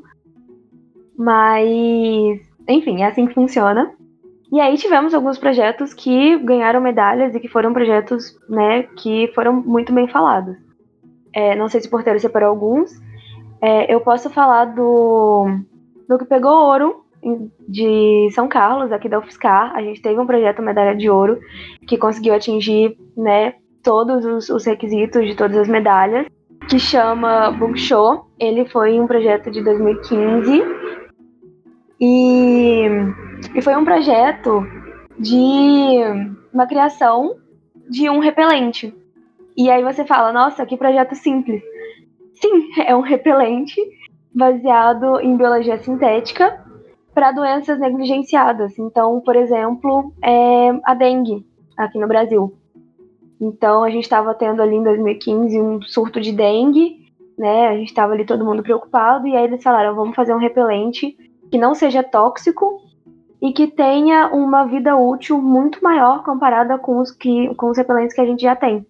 Mas, enfim, é assim que funciona. E aí tivemos alguns projetos que ganharam medalhas e que foram projetos, né, que foram muito bem falados. É, não sei se o Porteiro separou alguns. É, eu posso falar do, do que pegou ouro de São Carlos, aqui da UFSCar. A gente teve um projeto medalha de ouro que conseguiu atingir, né, todos os, os requisitos de todas as medalhas, que chama Book Show. Ele foi um projeto de dois mil e quinze e, e foi um projeto de uma criação de um repelente. E aí você fala, nossa, que projeto simples. Sim, é um repelente baseado em biologia sintética para doenças negligenciadas. Então, por exemplo, é a dengue aqui no Brasil. Então, a gente estava tendo ali em dois mil e quinze um surto de dengue, né? A gente estava ali todo mundo preocupado, e aí eles falaram, vamos fazer um repelente que não seja tóxico e que tenha uma vida útil muito maior comparada com os, que, com os repelentes que a gente já tem.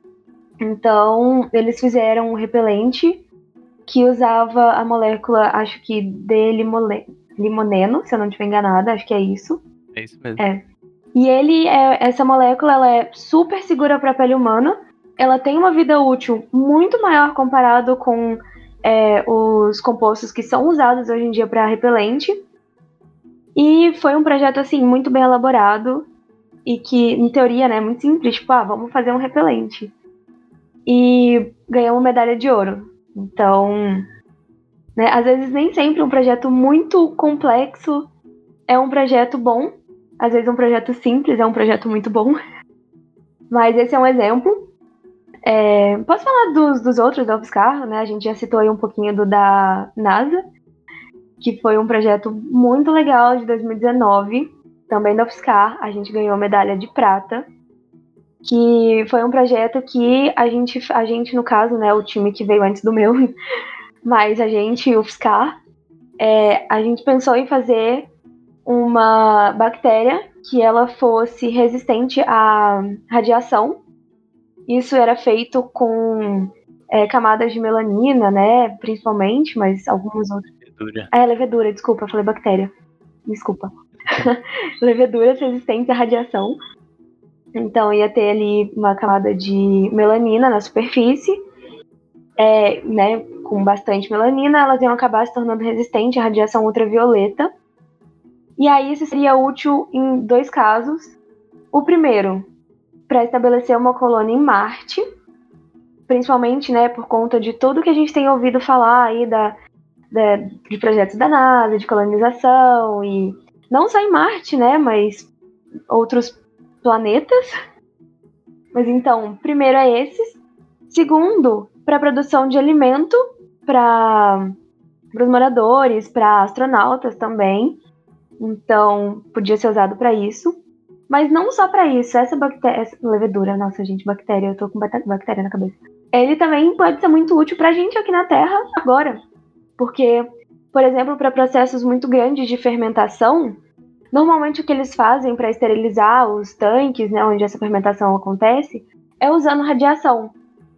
Então, eles fizeram um repelente que usava a molécula, acho que de limole, limoneno, se eu não estiver enganada, acho que é isso. É isso mesmo. É. E ele é, essa molécula ela é super segura para a pele humana, ela tem uma vida útil muito maior comparado com é, os compostos que são usados hoje em dia para repelente. E foi um projeto assim muito bem elaborado e que, em teoria, né, muito simples, tipo, ah, vamos fazer um repelente. E ganhou uma medalha de ouro. Então, né, às vezes nem sempre um projeto muito complexo é um projeto bom. Às vezes um projeto simples é um projeto muito bom. Mas esse é um exemplo. É, posso falar dos, dos outros da UFSCar, né? A gente já citou aí um pouquinho do da NASA, que foi um projeto muito legal de dois mil e dezenove. Também da UFSCar, a gente ganhou medalha de prata. Que foi um projeto que a gente, a gente, no caso, né, o time que veio antes do meu, mas a gente, o UFSCar, é, a gente pensou em fazer uma bactéria que ela fosse resistente à radiação. Isso era feito com é, camadas de melanina, né, principalmente, mas alguns outros. Levedura. Ah, é levedura, desculpa, eu falei bactéria. Desculpa. Leveduras resistentes à radiação. Então ia ter ali uma camada de melanina na superfície, é, né, com bastante melanina, elas iam acabar se tornando resistentes à radiação ultravioleta. E aí isso seria útil em dois casos. O primeiro, para estabelecer uma colônia em Marte, principalmente, né, por conta de tudo que a gente tem ouvido falar aí da, da, de projetos da NASA, de colonização, e não só em Marte, né, mas outros planetas. Mas então, primeiro é esses. Segundo, para produção de alimento para os moradores, para astronautas também. Então, podia ser usado para isso. Mas não só para isso. Essa bactéria, essa levedura, nossa gente, bactéria, eu tô com bactéria na cabeça. Ele também pode ser muito útil para a gente aqui na Terra agora. Porque, por exemplo, para processos muito grandes de fermentação, normalmente o que eles fazem para esterilizar os tanques, né, onde essa fermentação acontece, é usando radiação.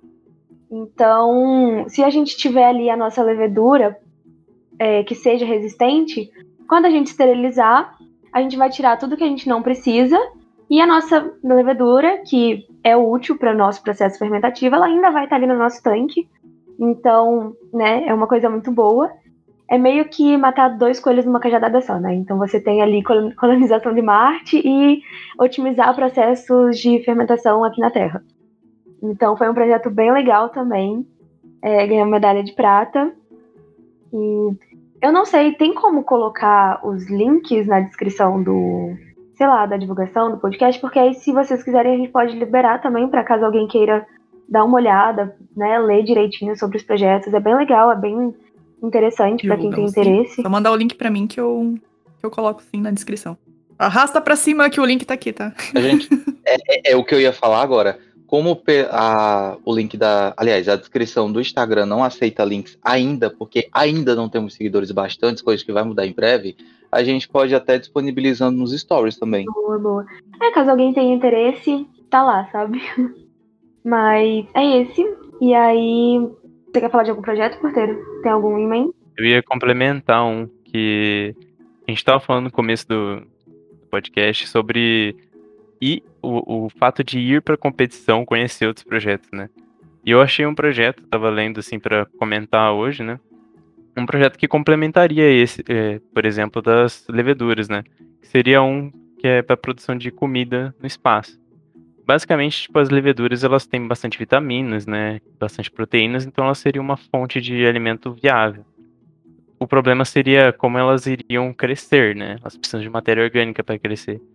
Então, se a gente tiver ali a nossa levedura é, que seja resistente, quando a gente esterilizar, a gente vai tirar tudo que a gente não precisa e a nossa levedura, que é útil para o nosso processo fermentativo, ela ainda vai estar ali no nosso tanque. Então, né, é uma coisa muito boa. É meio que matar dois coelhos numa cajadada só, né? Então você tem ali colonização de Marte e otimizar processos de fermentação aqui na Terra. Então foi um projeto bem legal também. É, ganhou medalha de prata. E eu não sei, tem como colocar os links na descrição do, sei lá, da divulgação do podcast? Porque aí, se vocês quiserem, a gente pode liberar também para caso alguém queira dar uma olhada, né? Ler direitinho sobre os projetos. É bem legal, é bem interessante para quem tem interesse. Só mandar o link para mim que eu, que eu coloco sim na descrição. Arrasta para cima que o link tá aqui, tá? A gente, é, é, é o que eu ia falar agora. Como a, o link da... Aliás, a descrição do Instagram não aceita links ainda, porque ainda não temos seguidores bastantes, coisa que vai mudar em breve, a gente pode até disponibilizando nos stories também. Boa, boa. É, caso alguém tenha interesse, tá lá, sabe? Mas é esse. E aí... Você quer falar de algum projeto, Porteiro? Tem algum em mente? Eu ia complementar um que a gente tava falando no começo do podcast sobre ir, o, o fato de ir pra competição, conhecer outros projetos, né? E eu achei um projeto, tava lendo assim pra comentar hoje, né? Um projeto que complementaria esse, é, por exemplo, das leveduras, né? Que seria um que é para produção de comida no espaço. Basicamente, tipo, as leveduras, elas têm bastante vitaminas, né? Bastante proteínas, então elas seriam uma fonte de alimento viável. O problema seria como elas iriam crescer, né? Elas precisam de matéria orgânica para crescer.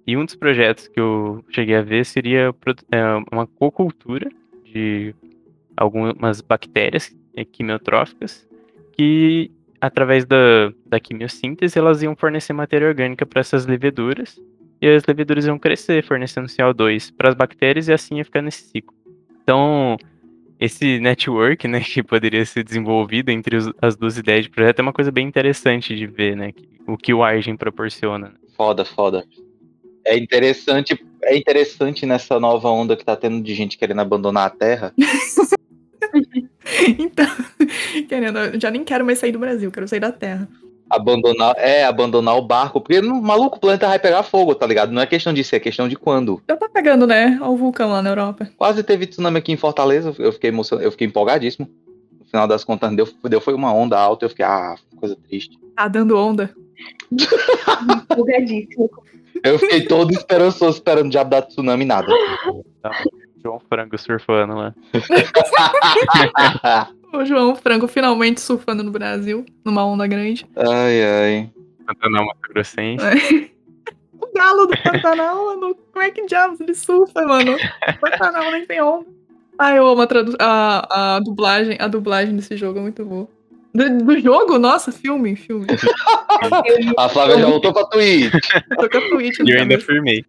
E um dos projetos que eu cheguei a ver seria uma cocultura de algumas bactérias quimiotróficas que, através da, da quimiossíntese, elas iam fornecer matéria orgânica para essas leveduras, e as leveduras iam crescer, fornecendo C O dois para as bactérias, e assim ia ficar nesse ciclo. Então, esse network, né, que poderia ser desenvolvido entre os, as duas ideias de projeto é uma coisa bem interessante de ver, né, o que o Argem proporciona. Foda, foda. É interessante, é interessante nessa nova onda que tá tendo de gente querendo abandonar a Terra. Então, querendo, eu já nem quero mais sair do Brasil, quero sair da Terra. Abandonar, é, abandonar o barco, porque no maluco o planeta vai pegar fogo, tá ligado? Não é questão de ser, é questão de quando. Já tá pegando, né? Olha o vulcão lá na Europa. Quase teve tsunami aqui em Fortaleza, eu fiquei emocionado, eu fiquei empolgadíssimo. No final das contas, deu, deu foi uma onda alta, eu fiquei, ah, coisa triste. Tá dando onda. Empolgadíssimo. Eu fiquei todo esperançoso, esperando o diabo da tsunami, nada. Tá, João Frango surfando lá. O João Franco finalmente surfando no Brasil, numa onda grande. Ai, ai. Pantanal Mato Grossense. O galo do Pantanal, mano. Como é que diabos ele surfa, mano? O Pantanal nem tem onda. Ai, eu amo a, tradu- a, a dublagem. A dublagem desse jogo é muito boa. Do, do jogo? Nossa, filme, filme. A Flávia já voltou pra Twitch. Tô com a Twitch E na eu ainda cabeça. firmei.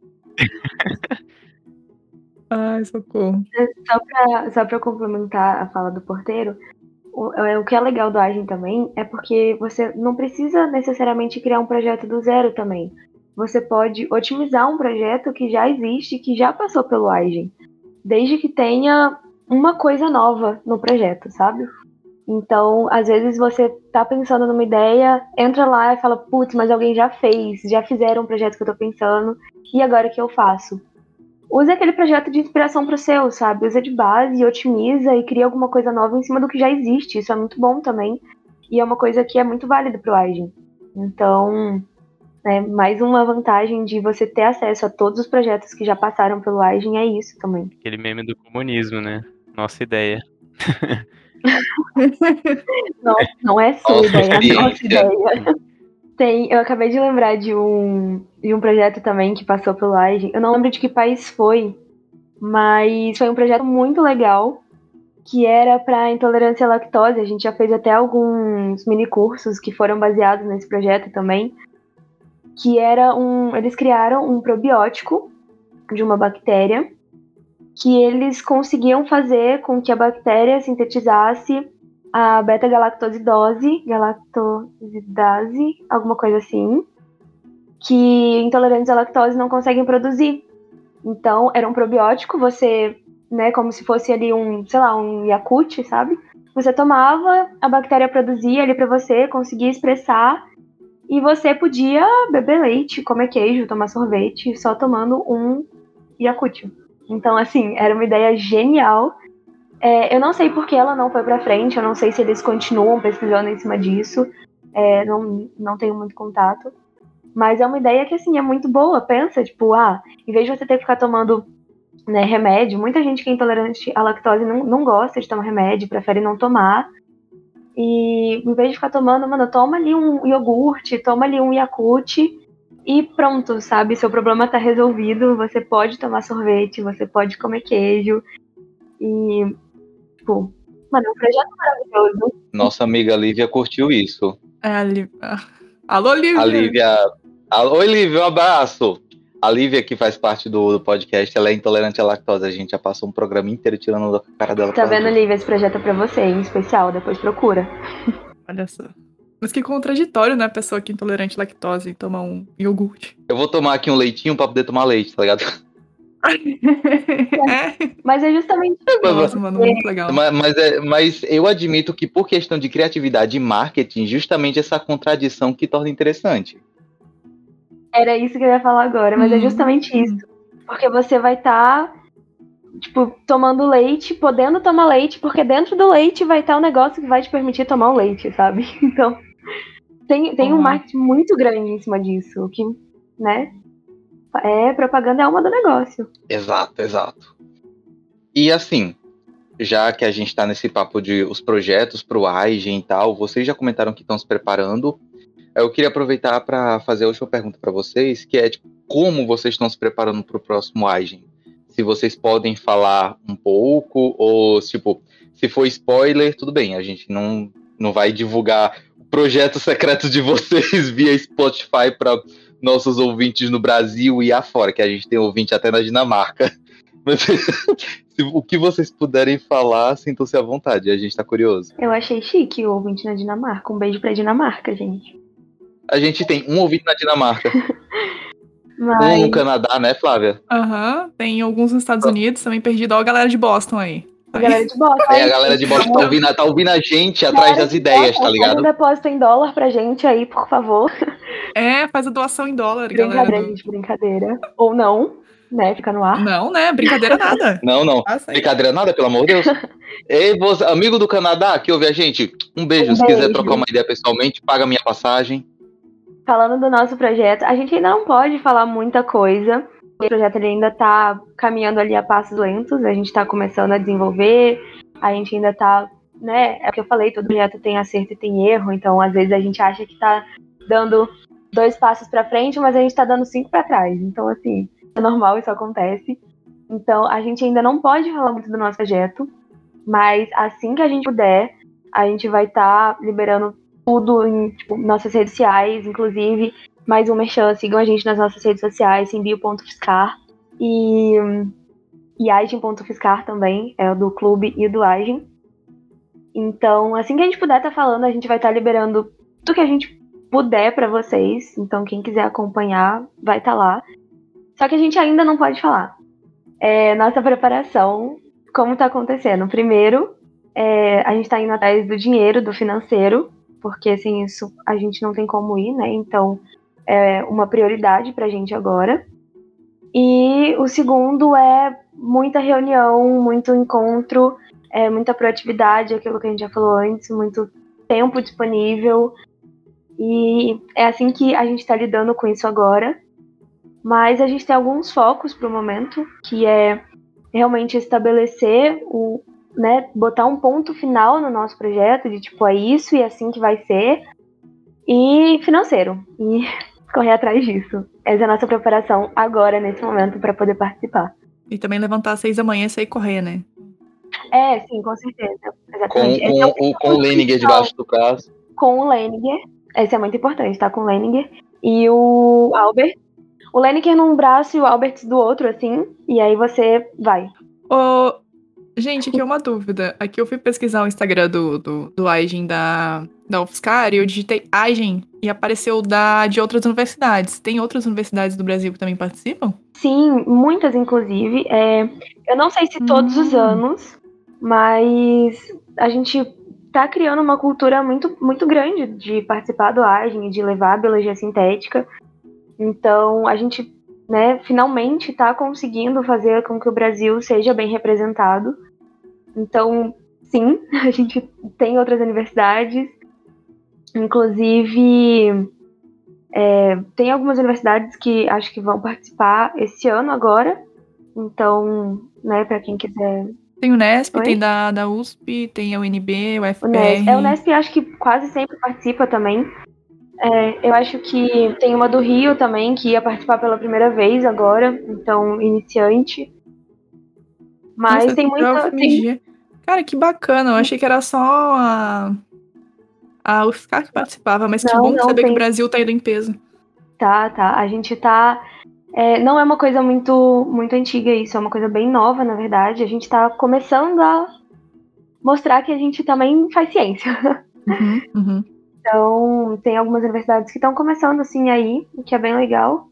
Ai, socorro. Só pra, só pra complementar a fala do porteiro, o, é, o que é legal do Argem também é porque você não precisa necessariamente criar um projeto do zero também. Você pode otimizar um projeto que já existe, que já passou pelo Argem, desde que tenha uma coisa nova no projeto, sabe? Então, às vezes você tá pensando numa ideia, entra lá e fala, putz, mas alguém já fez, já fizeram um projeto que eu tô pensando, e agora o que eu faço? Usa aquele projeto de inspiração pro seu, sabe? Usa de base, otimiza e cria alguma coisa nova em cima do que já existe. Isso é muito bom também. E é uma coisa que é muito válida pro Argem. Então, é mais uma vantagem de você ter acesso a todos os projetos que já passaram pelo Argem, é isso também. Aquele meme do comunismo, né? Nossa ideia. Não, não é sua Nossa ideia, é a nossa experiência. ideia. Tem, eu acabei de lembrar de um, de um projeto também que passou pelo Argem. Eu não lembro de que país foi, mas foi um projeto muito legal, que era para intolerância à lactose. A gente já fez até alguns mini cursos que foram baseados nesse projeto também, que era um, eles criaram um probiótico de uma bactéria, que eles conseguiam fazer com que a bactéria sintetizasse a beta-galactosidose, galactosidase, alguma coisa assim, que intolerantes à lactose não conseguem produzir. Então, era um probiótico, você, né, como se fosse ali um, sei lá, um Yakult, sabe? Você tomava, a bactéria produzia ali pra você, conseguia expressar, e você podia beber leite, comer queijo, tomar sorvete, só tomando um Yakult. Então, assim, era uma ideia genial. É, eu não sei por que ela não foi pra frente, eu não sei se eles continuam pesquisando em cima disso, é, não, não tenho muito contato. Mas é uma ideia que, assim, é muito boa. Pensa, tipo, ah, em vez de você ter que ficar tomando, né, remédio, muita gente que é intolerante à lactose não, não gosta de tomar remédio, prefere não tomar. E em vez de ficar tomando, mano, toma ali um iogurte, toma ali um Yakult e pronto, sabe? Seu problema tá resolvido, você pode tomar sorvete, você pode comer queijo. E, tipo, mano, é um projeto maravilhoso. Nossa amiga Lívia curtiu isso. É a Lívia. Alô, Lívia. A Lívia. Alô, Oi, Lívia, um abraço. A Lívia, que faz parte do, do podcast, ela é intolerante à lactose. A gente já passou um programa inteiro tirando a cara dela. Tá vendo, Lívia? Esse projeto é pra você, em especial, depois procura. Olha só. Mas que contraditório, né? A pessoa que é intolerante à lactose e toma um iogurte. Eu vou tomar aqui um leitinho pra poder tomar leite, tá ligado? É. Mas é justamente Nossa, mano, muito legal. Mas, mas, é, mas eu admito que por questão de criatividade e marketing, justamente essa contradição que torna interessante. Era isso que eu ia falar agora, mas Hum. é justamente isso. Porque você vai estar, tá, tipo, tomando leite, podendo tomar leite, porque dentro do leite vai estar tá um negócio que vai te permitir tomar o leite, sabe? Então, tem, tem Uhum. um marketing muito grande em cima disso, que, né, é, propaganda é uma do negócio. Exato, exato. E assim, já que a gente tá nesse papo de os projetos pro Argem e tal, vocês já comentaram que estão se preparando. Eu queria aproveitar para fazer a última pergunta para vocês, que é, tipo, como vocês estão se preparando para o próximo Agen. Se vocês podem falar um pouco, ou, tipo, se for spoiler, tudo bem, a gente não, não vai divulgar o projeto secreto de vocês via Spotify para nossos ouvintes no Brasil e afora, que a gente tem ouvinte até na Dinamarca. Mas, se, o que vocês puderem falar, sintam-se à vontade, a gente tá curioso. Eu achei chique o ouvinte na Dinamarca. Um beijo pra Dinamarca, gente. A gente tem um ouvinte na Dinamarca. Mas... Um no Canadá, né, Flávia? Aham, uhum, tem alguns nos Estados Unidos, também perdido, ó a galera de Boston aí. A galera de Boston. É, a galera de Boston tá ouvindo, tá ouvindo a gente atrás das ideias, tá ligado? Faz um depósito em dólar pra gente aí, por favor. É, faz a doação em dólar, brincadeira, galera. Brincadeira, gente, brincadeira. Ou não, né, fica no ar. Não, né, brincadeira nada. Não, não, ah, brincadeira nada, pelo amor de Deus. Ei, você, amigo do Canadá, que ouve a gente, um beijo, um se beijo. Quiser trocar uma ideia pessoalmente, paga minha passagem. Falando do nosso projeto, a gente ainda não pode falar muita coisa. O projeto ele ainda tá caminhando ali a passos lentos, a gente tá começando a desenvolver, a gente ainda tá, né, é o que eu falei, todo projeto tem acerto e tem erro, então às vezes a gente acha que tá dando dois passos pra frente, mas a gente tá dando cinco pra trás, então assim, é normal, isso acontece. Então a gente ainda não pode falar muito do nosso projeto, mas assim que a gente puder, a gente vai estar tá liberando tudo em tipo, nossas redes sociais, inclusive mais um merchan, sigam a gente nas nossas redes sociais, simbio ponto fiscar e, e agen ponto fiscar também, é o do clube e do Agen. Então, assim que a gente puder estar tá falando, a gente vai estar tá liberando tudo que a gente puder para vocês, então quem quiser acompanhar vai estar tá lá. Só que a gente ainda não pode falar. É, nossa preparação, como está acontecendo? Primeiro, é, a gente está indo atrás do dinheiro, do financeiro, porque sem isso a gente não tem como ir, né? Então, é uma prioridade pra gente agora. E o segundo é muita reunião, muito encontro, é, muita proatividade, aquilo que a gente já falou antes, muito tempo disponível. E é assim que a gente tá lidando com isso agora. Mas a gente tem alguns focos pro momento, que é realmente estabelecer o, né, botar um ponto final no nosso projeto, de tipo, é isso e é assim que vai ser. E financeiro. E correr atrás disso. Essa é a nossa preparação agora, nesse momento, para poder participar. E também levantar às seis da manhã e sair correr, né? É, sim, com certeza. Exatamente. Com, com, é o, com o Leininger debaixo do carro. Com o Leininger. Esse é muito importante, tá? Com o Leininger. E o Albert. O Leininger num braço e o Albert do outro, assim. E aí você vai. Ô, gente, aqui é uma dúvida. Aqui eu fui pesquisar o Instagram do, do, do Agen da, da UFSCar e eu digitei Agen e apareceu da, de outras universidades. Tem outras universidades do Brasil que também participam? Sim, muitas, inclusive. É, eu não sei se todos hum. os anos, mas a gente tá criando uma cultura muito, muito grande de participar do Agen e de levar a biologia sintética. Então, a gente, né, finalmente está conseguindo fazer com que o Brasil seja bem representado. Então, sim, a gente tem outras universidades. Inclusive, é, tem algumas universidades que acho que vão participar esse ano agora. Então, né, para quem quiser... Tem o Unesp, Oi? Tem da, da U S P, tem a U N B, o F P R. Unesp, é, o Unesp acho que quase sempre participa também. É, eu acho que tem uma do Rio também, que ia participar pela primeira vez agora, então, iniciante. Mas Nossa, tem muita... Tem... Cara, que bacana, eu achei que era só a, a UFSCar que participava, mas não, que bom não, saber tem... que o Brasil tá indo em peso. Tá, tá, a gente tá... É, não é uma coisa muito, muito antiga isso, é uma coisa bem nova, na verdade. A gente tá começando a mostrar que a gente também faz ciência. Uhum, uhum. Então, tem algumas universidades que estão começando assim aí, o que é bem legal.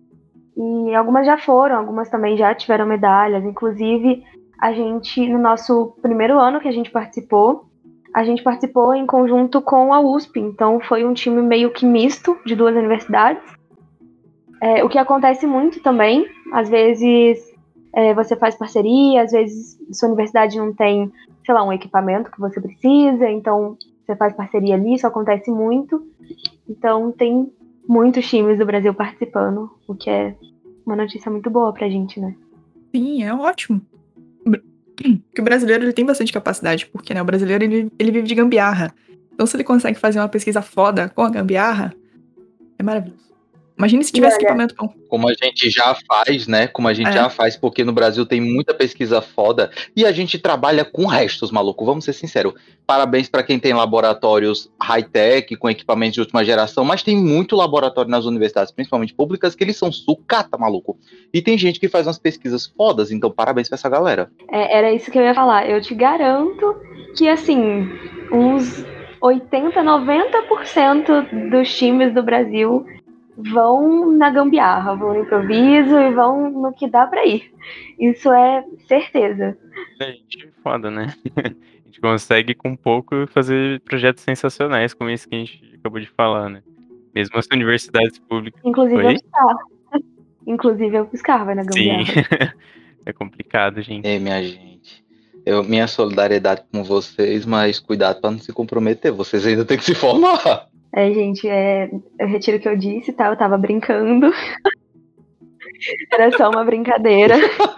E algumas já foram, algumas também já tiveram medalhas. Inclusive, a gente, no nosso primeiro ano que a gente participou, a gente participou em conjunto com a U S P. Então, foi um time meio que misto de duas universidades. É, o que acontece muito também, às vezes é, você faz parceria, às vezes sua universidade não tem, sei lá, um equipamento que você precisa, então... Você faz parceria ali, isso acontece muito. Então, tem muitos times do Brasil participando, o que é uma notícia muito boa pra gente, né? Sim, é ótimo. Porque o brasileiro ele tem bastante capacidade, porque né, o brasileiro ele, ele vive de gambiarra. Então, se ele consegue fazer uma pesquisa foda com a gambiarra, é maravilhoso. Imagine se tivesse olha, equipamento bom. Como a gente já faz, né? Como a gente É. já faz, porque no Brasil tem muita pesquisa foda e a gente trabalha com restos, maluco. Vamos ser sinceros. Parabéns para quem tem laboratórios high-tech, com equipamentos de última geração, mas tem muito laboratório nas universidades, principalmente públicas, que eles são sucata, maluco. E tem gente que faz umas pesquisas fodas, então parabéns pra essa galera. É, era isso que eu ia falar. Eu te garanto que, assim, uns oitenta, noventa por cento dos times do Brasil vão na gambiarra, vão no improviso e vão no que dá pra ir. Isso é certeza. A gente é foda, né? A gente consegue com pouco fazer projetos sensacionais, como esse que a gente acabou de falar, né? Mesmo as universidades públicas. Inclusive Oi? a UFSCar. Inclusive a UFSCar vai na Sim. gambiarra. É complicado, gente. Ei, minha gente. Eu, minha solidariedade com vocês, mas cuidado pra não se comprometer. Vocês ainda têm que se formar. É, gente, é, eu retiro o que eu disse, tá? Eu tava brincando. Era só uma brincadeira.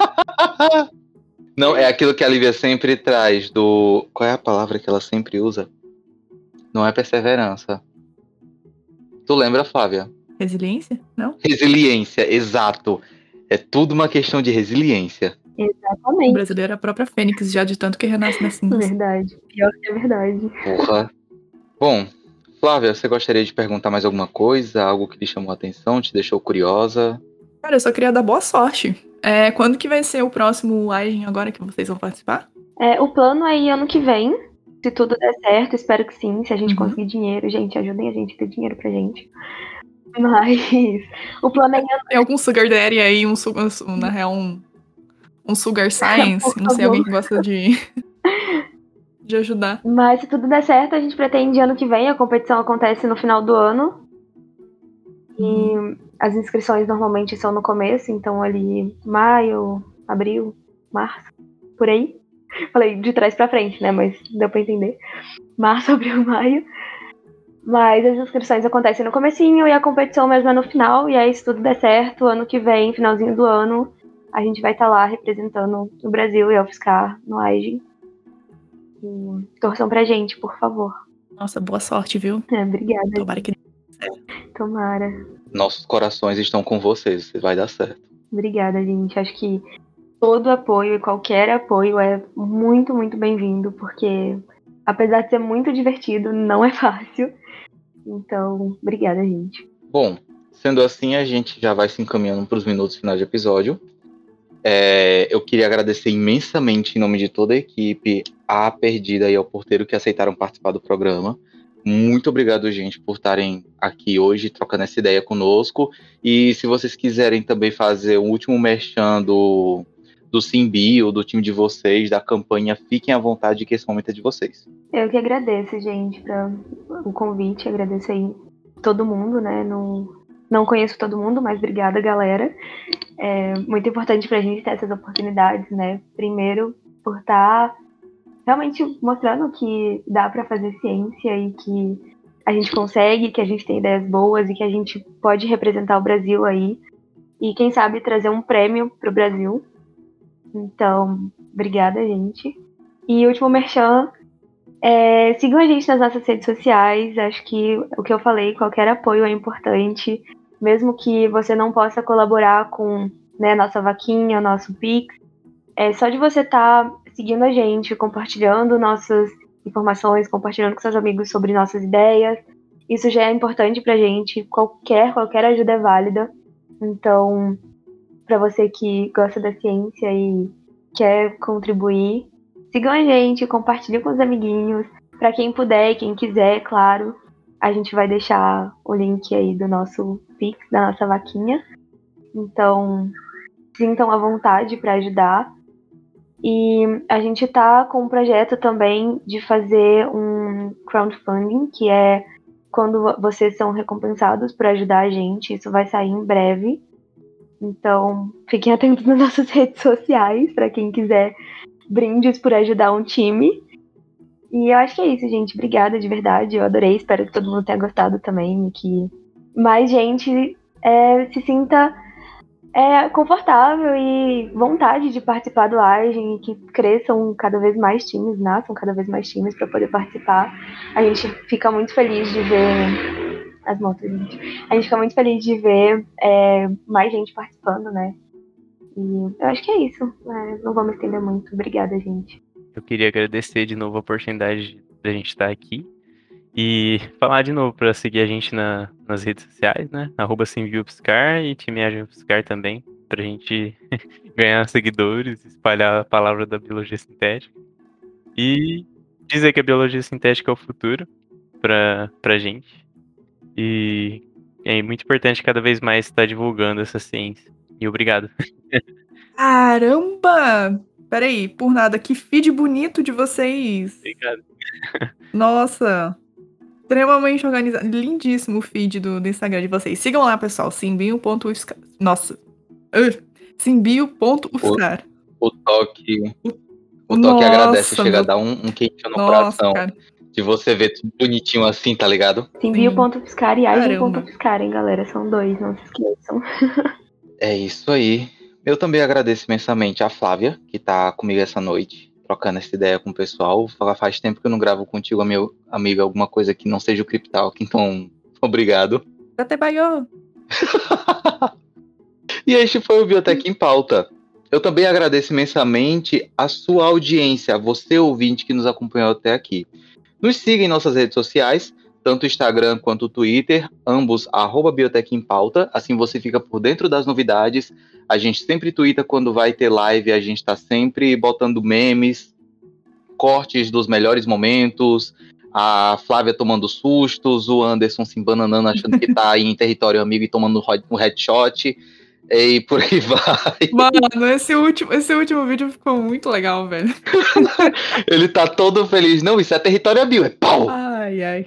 Não, é aquilo que a Lívia sempre traz do... Qual é a palavra que ela sempre usa? Não é perseverança. Tu lembra, Flávia? Resiliência? Não? Resiliência, exato. É tudo uma questão de resiliência. O Exatamente. brasileiro é a própria Fênix, já de tanto que renasce nas cinzas. Verdade. Pior que é verdade. Porra. Bom, Flávia, você gostaria de perguntar mais alguma coisa? Algo que lhe chamou a atenção, te deixou curiosa? Cara, eu só queria dar boa sorte. É, quando que vai ser o próximo Aigen agora que vocês vão participar? É, o plano aí ano que vem, se tudo der certo, espero que sim, se a gente Uhum. conseguir dinheiro, gente, ajudem a gente a ter dinheiro pra gente. Mas o plano é ano Tem algum Sugar Daddy aí, um, su- um- na real, um, um Sugar Science? Por Não sei, favor. alguém que gosta de, de ajudar. Mas se tudo der certo, a gente pretende ano que vem, a competição acontece no final do ano. E as inscrições normalmente são no começo, então ali maio, abril, março, por aí. Falei de trás pra frente, né? Mas deu pra entender. Março, abril, maio. Mas as inscrições acontecem no comecinho e a competição mesmo é no final. E aí, se tudo der certo, ano que vem, finalzinho do ano, a gente vai estar lá representando o Brasil e a UFSCar no Aigen. E torçam pra gente, por favor. Nossa, boa sorte, viu? É, obrigada. Tomara que... Tomara. Nossos corações estão com vocês, vai dar certo. Obrigada, gente. Acho que todo apoio e qualquer apoio é muito, muito bem-vindo, porque apesar de ser muito divertido, não é fácil. Então, obrigada, gente. Bom, sendo assim, a gente já vai se encaminhando para os minutos finais de episódio. É, eu queria agradecer imensamente, em nome de toda a equipe, a Perdida e ao Porteiro que aceitaram participar do programa. Muito obrigado, gente, por estarem aqui hoje, trocando essa ideia conosco. E se vocês quiserem também fazer o último merchan do, do Simbio, do time de vocês, da campanha, fiquem à vontade, que esse momento é de vocês. Eu que agradeço, gente, para o convite. Agradeço aí todo mundo, né? Não, não conheço todo mundo, mas obrigada, galera. É muito importante pra gente ter essas oportunidades, né? Primeiro, por estar realmente mostrando que dá pra fazer ciência e que a gente consegue, que a gente tem ideias boas e que a gente pode representar o Brasil aí. E quem sabe trazer um prêmio pro Brasil. Então, obrigada, gente. E último merchan, é, sigam a gente nas nossas redes sociais. Acho que o que eu falei, qualquer apoio é importante. Mesmo que você não possa colaborar com, né, nossa vaquinha, nosso Pix, é só de você estar tá seguindo a gente, compartilhando nossas informações, compartilhando com seus amigos sobre nossas ideias. Isso já é importante pra gente. Qualquer, qualquer ajuda é válida. Então, para você que gosta da ciência e quer contribuir, sigam a gente, compartilhem com os amiguinhos. Para quem puder e quem quiser, claro, a gente vai deixar o link aí do nosso Pix, da nossa vaquinha. Então, sintam à vontade para ajudar. E a gente tá com um projeto também de fazer um crowdfunding, que é quando vocês são recompensados por ajudar a gente. Isso vai sair em breve. Então, fiquem atentos nas nossas redes sociais, para quem quiser brindes por ajudar um time. E eu acho que é isso, gente. Obrigada, de verdade. Eu adorei. Espero que todo mundo tenha gostado também. E que mais gente é, se sinta é, confortável e vontade de participar do Aigen. E que cresçam cada vez mais times, nasçam cada vez mais times para poder participar. A gente fica muito feliz de ver as motos, gente. A gente fica muito feliz de ver é, mais gente participando, né? E eu acho que é isso. É, não vou me estender muito. Obrigada, gente. Eu queria agradecer de novo a oportunidade da gente estar aqui e falar de novo para seguir a gente na, nas redes sociais, né? Arroba SimBioPscar e Time AgilPscar também, pra gente ganhar seguidores, espalhar a palavra da biologia sintética e dizer que a biologia sintética é o futuro pra, pra gente. E é muito importante cada vez mais estar divulgando essa ciência. E obrigado. Caramba! Peraí, por nada, que feed bonito de vocês. Obrigado. Nossa, extremamente organizado. Lindíssimo o feed do, do Instagram de vocês. Sigam lá, pessoal, simbio.ufscar. Nossa. Uh, simbio.ufscar. O, o toque... O, o toque Nossa, agradece, chega meu... a dar um, um quentinho no Nossa, coração. cara. De você ver tudo bonitinho assim, tá ligado? Simbio.fiscar e Caramba. Agem.fiscar, hein, galera? São dois, não se esqueçam. É isso aí. Eu também agradeço imensamente a Flávia, que tá comigo essa noite, trocando essa ideia com o pessoal. Faz tempo que eu não gravo contigo, meu amigo, alguma coisa que não seja o Cryptalk, então, obrigado. Até baiô. E este foi o Biotech em Pauta. Eu também agradeço imensamente a sua audiência, a você ouvinte que nos acompanhou até aqui. Nos siga em nossas redes sociais, tanto o Instagram quanto o Twitter, ambos arroba Biotech em Pauta, assim você fica por dentro das novidades. A gente sempre twitta quando vai ter live, a gente está sempre botando memes, cortes dos melhores momentos, a Flávia tomando sustos, o Anderson se embananando achando que tá aí em território amigo e tomando um headshot, e por aí vai. Mano, esse último, esse último vídeo ficou muito legal, velho. Ele tá todo feliz. Não, isso é território amigo, é pau! Ai, ai.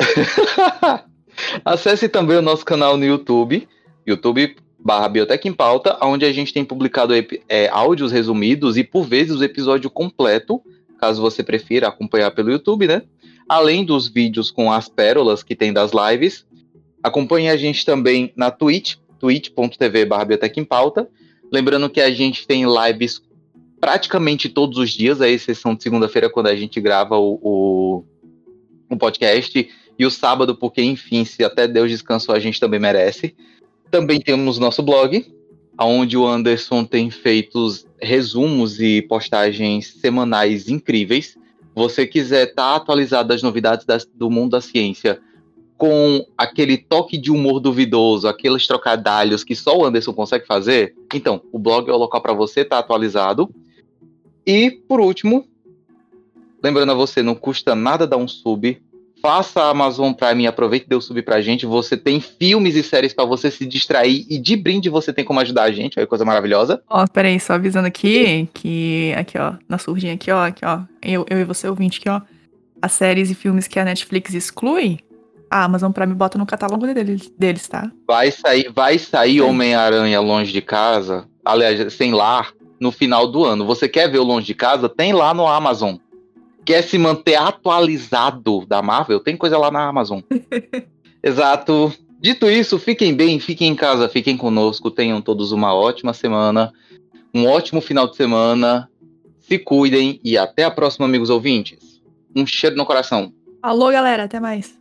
Acesse também o nosso canal no YouTube, YouTube barra Biotech em Pauta, onde a gente tem publicado é, áudios resumidos e, por vezes, o episódio completo, caso você prefira acompanhar pelo YouTube, né? Além dos vídeos com as pérolas que tem das lives. Acompanhe a gente também na Twitch, twitch.tv barra Biotech em Pauta. Lembrando que a gente tem lives praticamente todos os dias, a exceção de segunda-feira, quando a gente grava o, o, o podcast, e o sábado, porque, enfim, se até Deus descansou, a gente também merece. Também temos nosso blog, onde o Anderson tem feito resumos e postagens semanais incríveis. Se você quiser estar atualizado das novidades das, do mundo da ciência, com aquele toque de humor duvidoso, aqueles trocadilhos que só o Anderson consegue fazer, então, o blog é o local para você estar atualizado. E, por último, lembrando a você, não custa nada dar um sub. Faça a Amazon Prime e aproveite e dê o sub pra gente. Você tem filmes e séries para você se distrair e de brinde você tem como ajudar a gente. Olha que coisa maravilhosa. Ó, peraí, só avisando aqui, que aqui, ó, na surdinha aqui, ó, aqui, ó, eu, eu e você ouvinte aqui, ó, as séries e filmes que a Netflix exclui, a Amazon Prime bota no catálogo deles, deles, tá? Vai sair, vai sair Homem-Aranha Longe de Casa, aliás, Sem Lar, no final do ano. Você quer ver o Longe de Casa? Tem lá no Amazon. Quer se manter atualizado da Marvel? Tem coisa lá na Amazon. Exato. Dito isso, fiquem bem, fiquem em casa, fiquem conosco, tenham todos uma ótima semana, um ótimo final de semana, se cuidem e até a próxima, amigos ouvintes. Um cheiro no coração. Alô, galera, até mais.